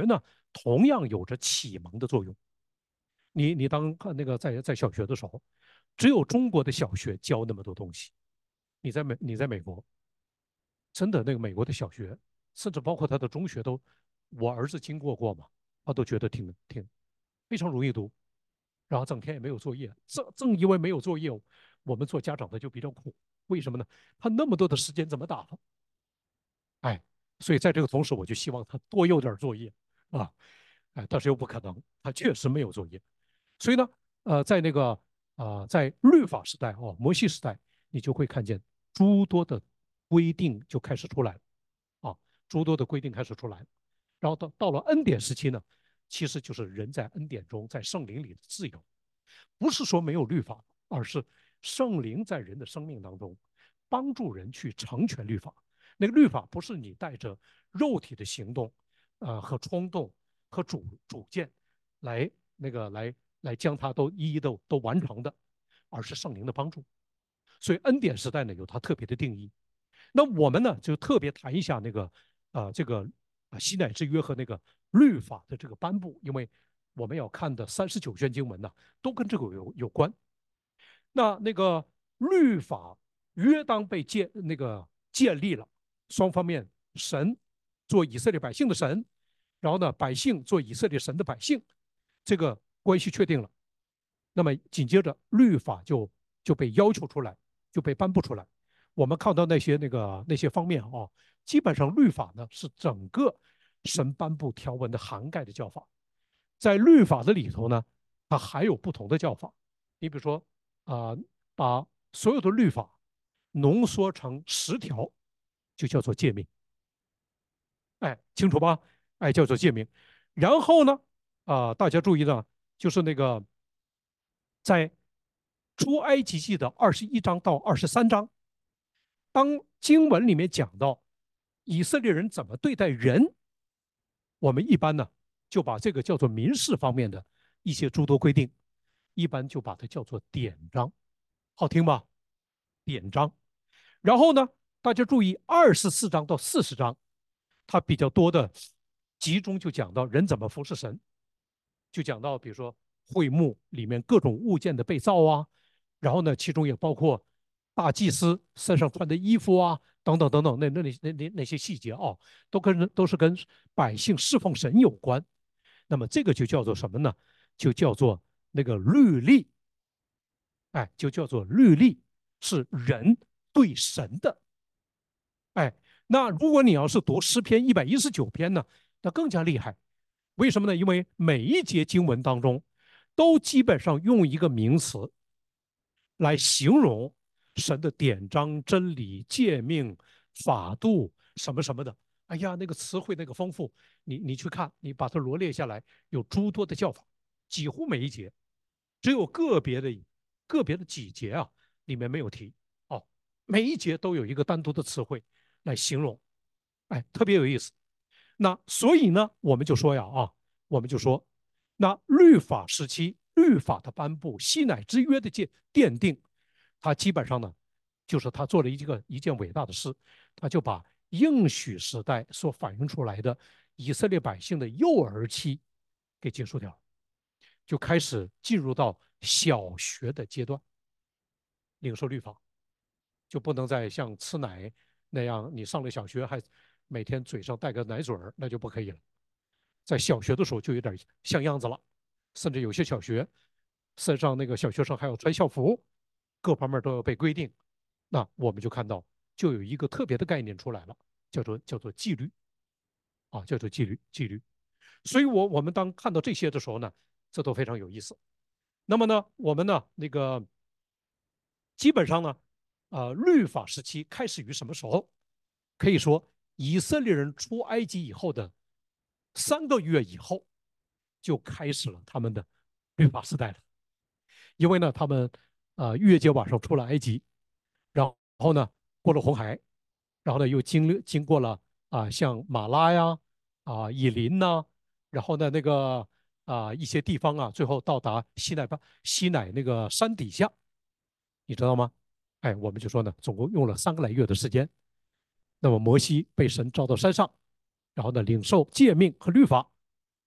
同样有着启蒙的作用。你你当看那个在在小学的时候，只有中国的小学教那么多东西。你在美你在美国，真的那个美国的小学，甚至包括他的中学都，我儿子经过过嘛，他都觉得挺挺非常容易读，然后整天也没有作业。正正因为没有作业，我们做家长的就比较苦。为什么呢？他那么多的时间怎么打发？哎，所以在这个同时，我就希望他多有点作业啊，哎，但是又不可能，他确实没有作业。所以呢，呃，在那个啊、呃在律法时代哦，摩西时代，你就会看见诸多的规定就开始出来了啊，诸多的规定开始出来了。然后到到了恩典时期呢，其实就是人在恩典中，在圣灵里的自由，不是说没有律法，而是圣灵在人的生命当中帮助人去成全律法。那个律法不是你带着肉体的行动，呃和冲动和主主见来那个来来将它都一一的都完成的，而是圣灵的帮助。所以恩典时代呢有它特别的定义。那我们呢就特别谈一下那个啊、呃这个啊西乃之约和那个律法的这个颁布，因为我们要看的三十九卷经文呢都跟这个有有关。那那个律法约当被建那个建立了，双方面神做以色列百姓的神，然后呢百姓做以色列神的百姓，这个关系确定了。那么紧接着律法就就被要求出来，就被颁布出来。我们看到那些那个那些方面啊，基本上律法呢是整个神颁布条文的涵盖的教法。在律法的里头呢，它还有不同的叫法。你比如说啊、呃把所有的律法浓缩成十条，就叫做诫命。哎，清楚吧？哎，叫做诫命。然后呢，啊、呃大家注意呢，就是那个在出埃及记的二十一章到二十三章，当经文里面讲到以色列人怎么对待人，我们一般呢就把这个叫做民事方面的一些诸多规定，一般就把它叫做典章，好听吧？典章。然后呢，大家注意二十四章到四十章，它比较多的集中就讲到人怎么服侍神，就讲到比如说会幕里面各种物件的被造啊，然后呢，其中也包括大祭司身上穿的衣服啊，等等等等，那那那那那些细节啊，都跟都是跟百姓侍奉神有关。那么这个就叫做什么呢？就叫做那个律例，哎，就叫做律例，是人对神的。哎，那如果你要是读诗篇一百一十九篇呢，那更加厉害。为什么呢？因为每一节经文当中，都基本上用一个名词来形容神的典章、真理、诫命、法度什么什么的。哎呀，那个词汇那个丰富，你你去看，你把它罗列下来，有诸多的叫法，几乎每一节，只有个别的个别的几节啊里面没有提哦，每一节都有一个单独的词汇来形容，哎，特别有意思。那所以呢，我们就说呀啊，我们就说，那律法时期律法的颁布，西乃之约的奠奠定，他基本上呢，就是他做了一个一件伟大的事，他就把应许时代所反映出来的以色列百姓的幼儿期给结束掉了，就开始进入到小学的阶段，领受律法，就不能再像吃奶那样，你上了小学还每天嘴上带个奶嘴儿，那就不可以了。在小学的时候就有点像样子了，甚至有些小学身上那个小学生还要穿校服，各方面都要被规定。那我们就看到，就有一个特别的概念出来了，叫做叫做纪律啊，叫做纪律纪律。所以我我们当看到这些的时候呢，这都非常有意思。那么呢，我们呢那个基本上呢，呃，律法时期开始于什么时候？可以说，以色列人出埃及以后的三个月以后，就开始了他们的律法时代了。因为呢，他们呃月节晚上出了埃及，然后呢过了红海，然后呢又经历经过了啊、呃像马拉呀啊、呃以琳呐、然后呢那个啊、呃一些地方啊，最后到达西奈巴西奈那个山底下，你知道吗？哎，我们就说呢，总共用了三个来月的时间。那么摩西被神召到山上，然后呢领受诫命和律法，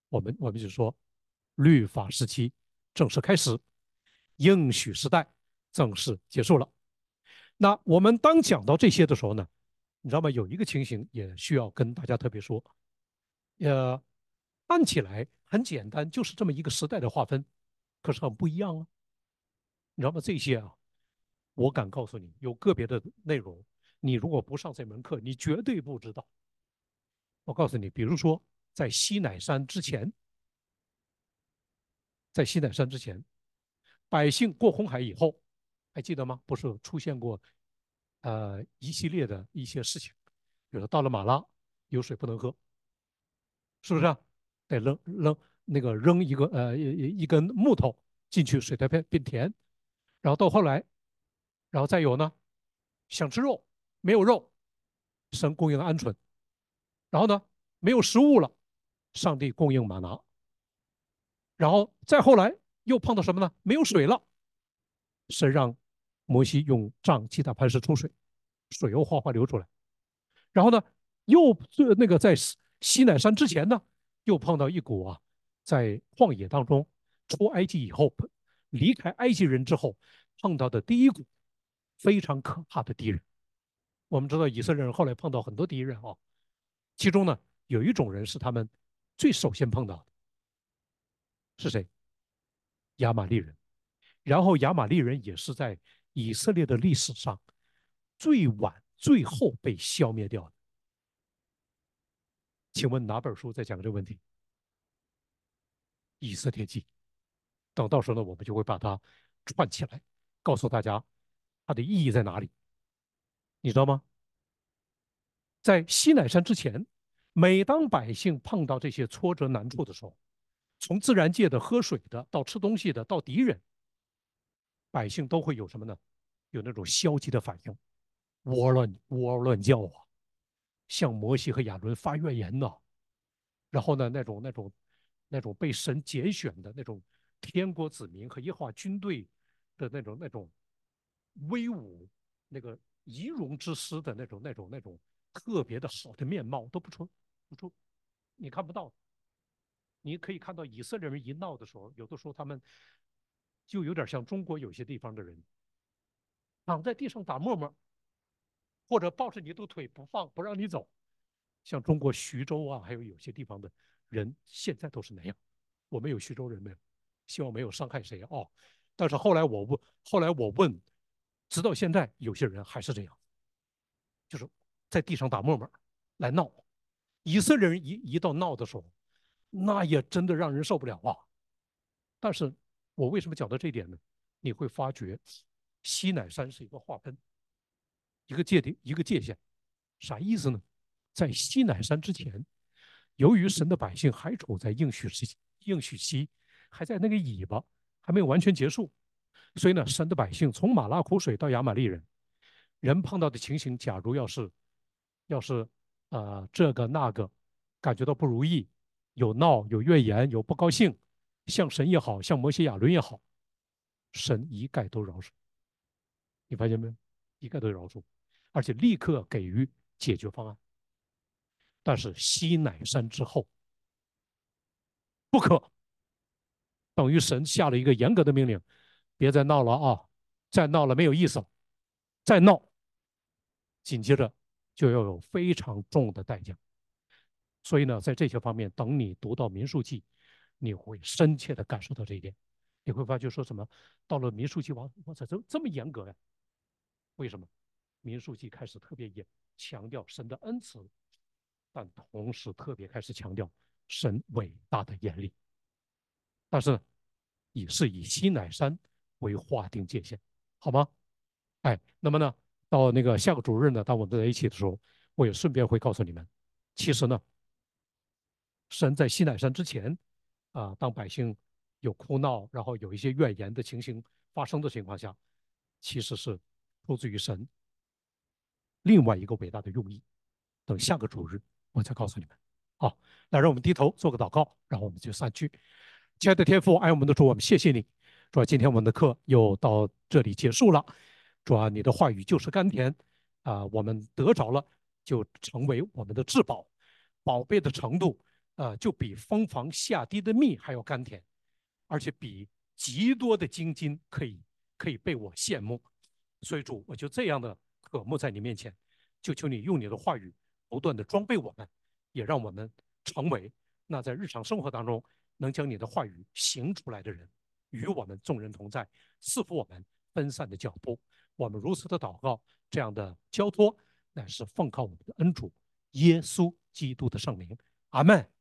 我们我们就说，律法时期正式开始，应许时代正式结束了。那我们当讲到这些的时候呢，你知道吗？有一个情形也需要跟大家特别说，呃，看起来很简单，就是这么一个时代的划分，可是很不一样啊。你知道吗？这些啊，我敢告诉你，有个别的内容，你如果不上这门课，你绝对不知道。我告诉你，比如说在西乃山之前，在西乃山之前，百姓过红海以后，还记得吗？不是出现过呃一系列的一些事情，比如说到了马拉，有水不能喝，是不是啊？得扔扔那个扔一个呃一一根木头进去，水才变变甜。然后到后来，然后再有呢，想吃肉，没有肉，神供应鹌鹑。然后呢，没有食物了，上帝供应玛拿。然后再后来又碰到什么呢？没有水了，神让摩西用杖击打磐石出水，水又哗哗流出来。然后呢，又那个在西乃山之前呢，又碰到一股啊，在旷野当中出埃及以后，离开埃及人之后碰到的第一股非常可怕的敌人。我们知道以色列人后来碰到很多敌人啊，其中呢有一种人是他们最首先碰到的，是谁？亚玛力人。然后亚玛力人也是在以色列的历史上最晚、最后被消灭掉的。请问哪本书在讲这个问题？以色列记。等到时候呢，我们就会把它串起来，告诉大家它的意义在哪里，你知道吗？在西乃山之前，每当百姓碰到这些挫折难处的时候，从自然界的喝水的到吃东西的到敌人，百姓都会有什么呢？有那种消极的反应，窝乱窝乱叫啊，向摩西和亚伦发怨言呐、啊然后呢，那种那种那种被神拣选的那种天国子民和耶和华军队的那种那种威武、那个仪容之师的那种那种那种特别的好的面貌都不出不出，你看不到。你可以看到以色列人一闹的时候，有的时候他们就有点像中国有些地方的人，躺在地上打沫沫，或者抱着你的腿不放，不让你走。像中国徐州啊，还有有些地方的人，现在都是那样。我们有徐州人没有？希望没有伤害谁哦。但是后来我问，后来我问，直到现在，有些人还是这样，就是在地上打沫沫来闹。以色列人一一到闹的时候，那也真的让人受不了啊。但是我为什么讲到这一点呢？你会发觉，西乃山是一个划分，一个界定，一个界限。啥意思呢？在西乃山之前，由于神的百姓还处在应许时期，应许期还在那个尾巴，还没有完全结束，所以呢，神的百姓从马拉苦水到亚玛力人，人碰到的情形，假如要是要是呃这个那个感觉到不如意，有闹有怨言有不高兴，像神也好像摩西亚伦也好，神一概都饶恕。你发现没有？一概都饶恕，而且立刻给予解决方案。但是西乃山之后不可，等于神下了一个严格的命令，别再闹了啊！再闹了没有意思了，再闹，紧接着就要有非常重的代价。所以呢，在这些方面，等你读到民数记，你会深切的感受到这一点。你会发觉说什么？到了民数记，哇，我操，这这么严格呀？为什么？民数记开始特别严，强调神的恩慈，但同时特别开始强调神伟大的严厉。但是呢，也是以西乃山为划定界限，好吗？哎，那么呢，到那个下个主日呢，当我们在一起的时候，我也顺便会告诉你们，其实呢，神在西乃山之前，啊，当百姓有哭闹，然后有一些怨言的情形发生的情况下，其实是出自于神另外一个伟大的用意。等下个主日我再告诉你们。好，那让我们低头做个祷告，然后我们就散去。亲爱的天父，爱我们的主，我们谢谢你。主啊，今天我们的课又到这里结束了。主啊，你的话语就是甘甜啊、我们得着了就成为我们的至宝，宝贝的程度呃，就比蜂房下滴的蜜还要甘甜，而且比极多的精金可以可以被我羡慕。所以主，我就这样的渴慕在你面前，就求你用你的话语不断的装备我们，也让我们成为那在日常生活当中能将你的话语行出来的人，与我们众人同在，赐福我们分散的脚步。我们如此的祷告，这样的交托乃是奉靠我们的恩主耶稣基督的圣名。阿门。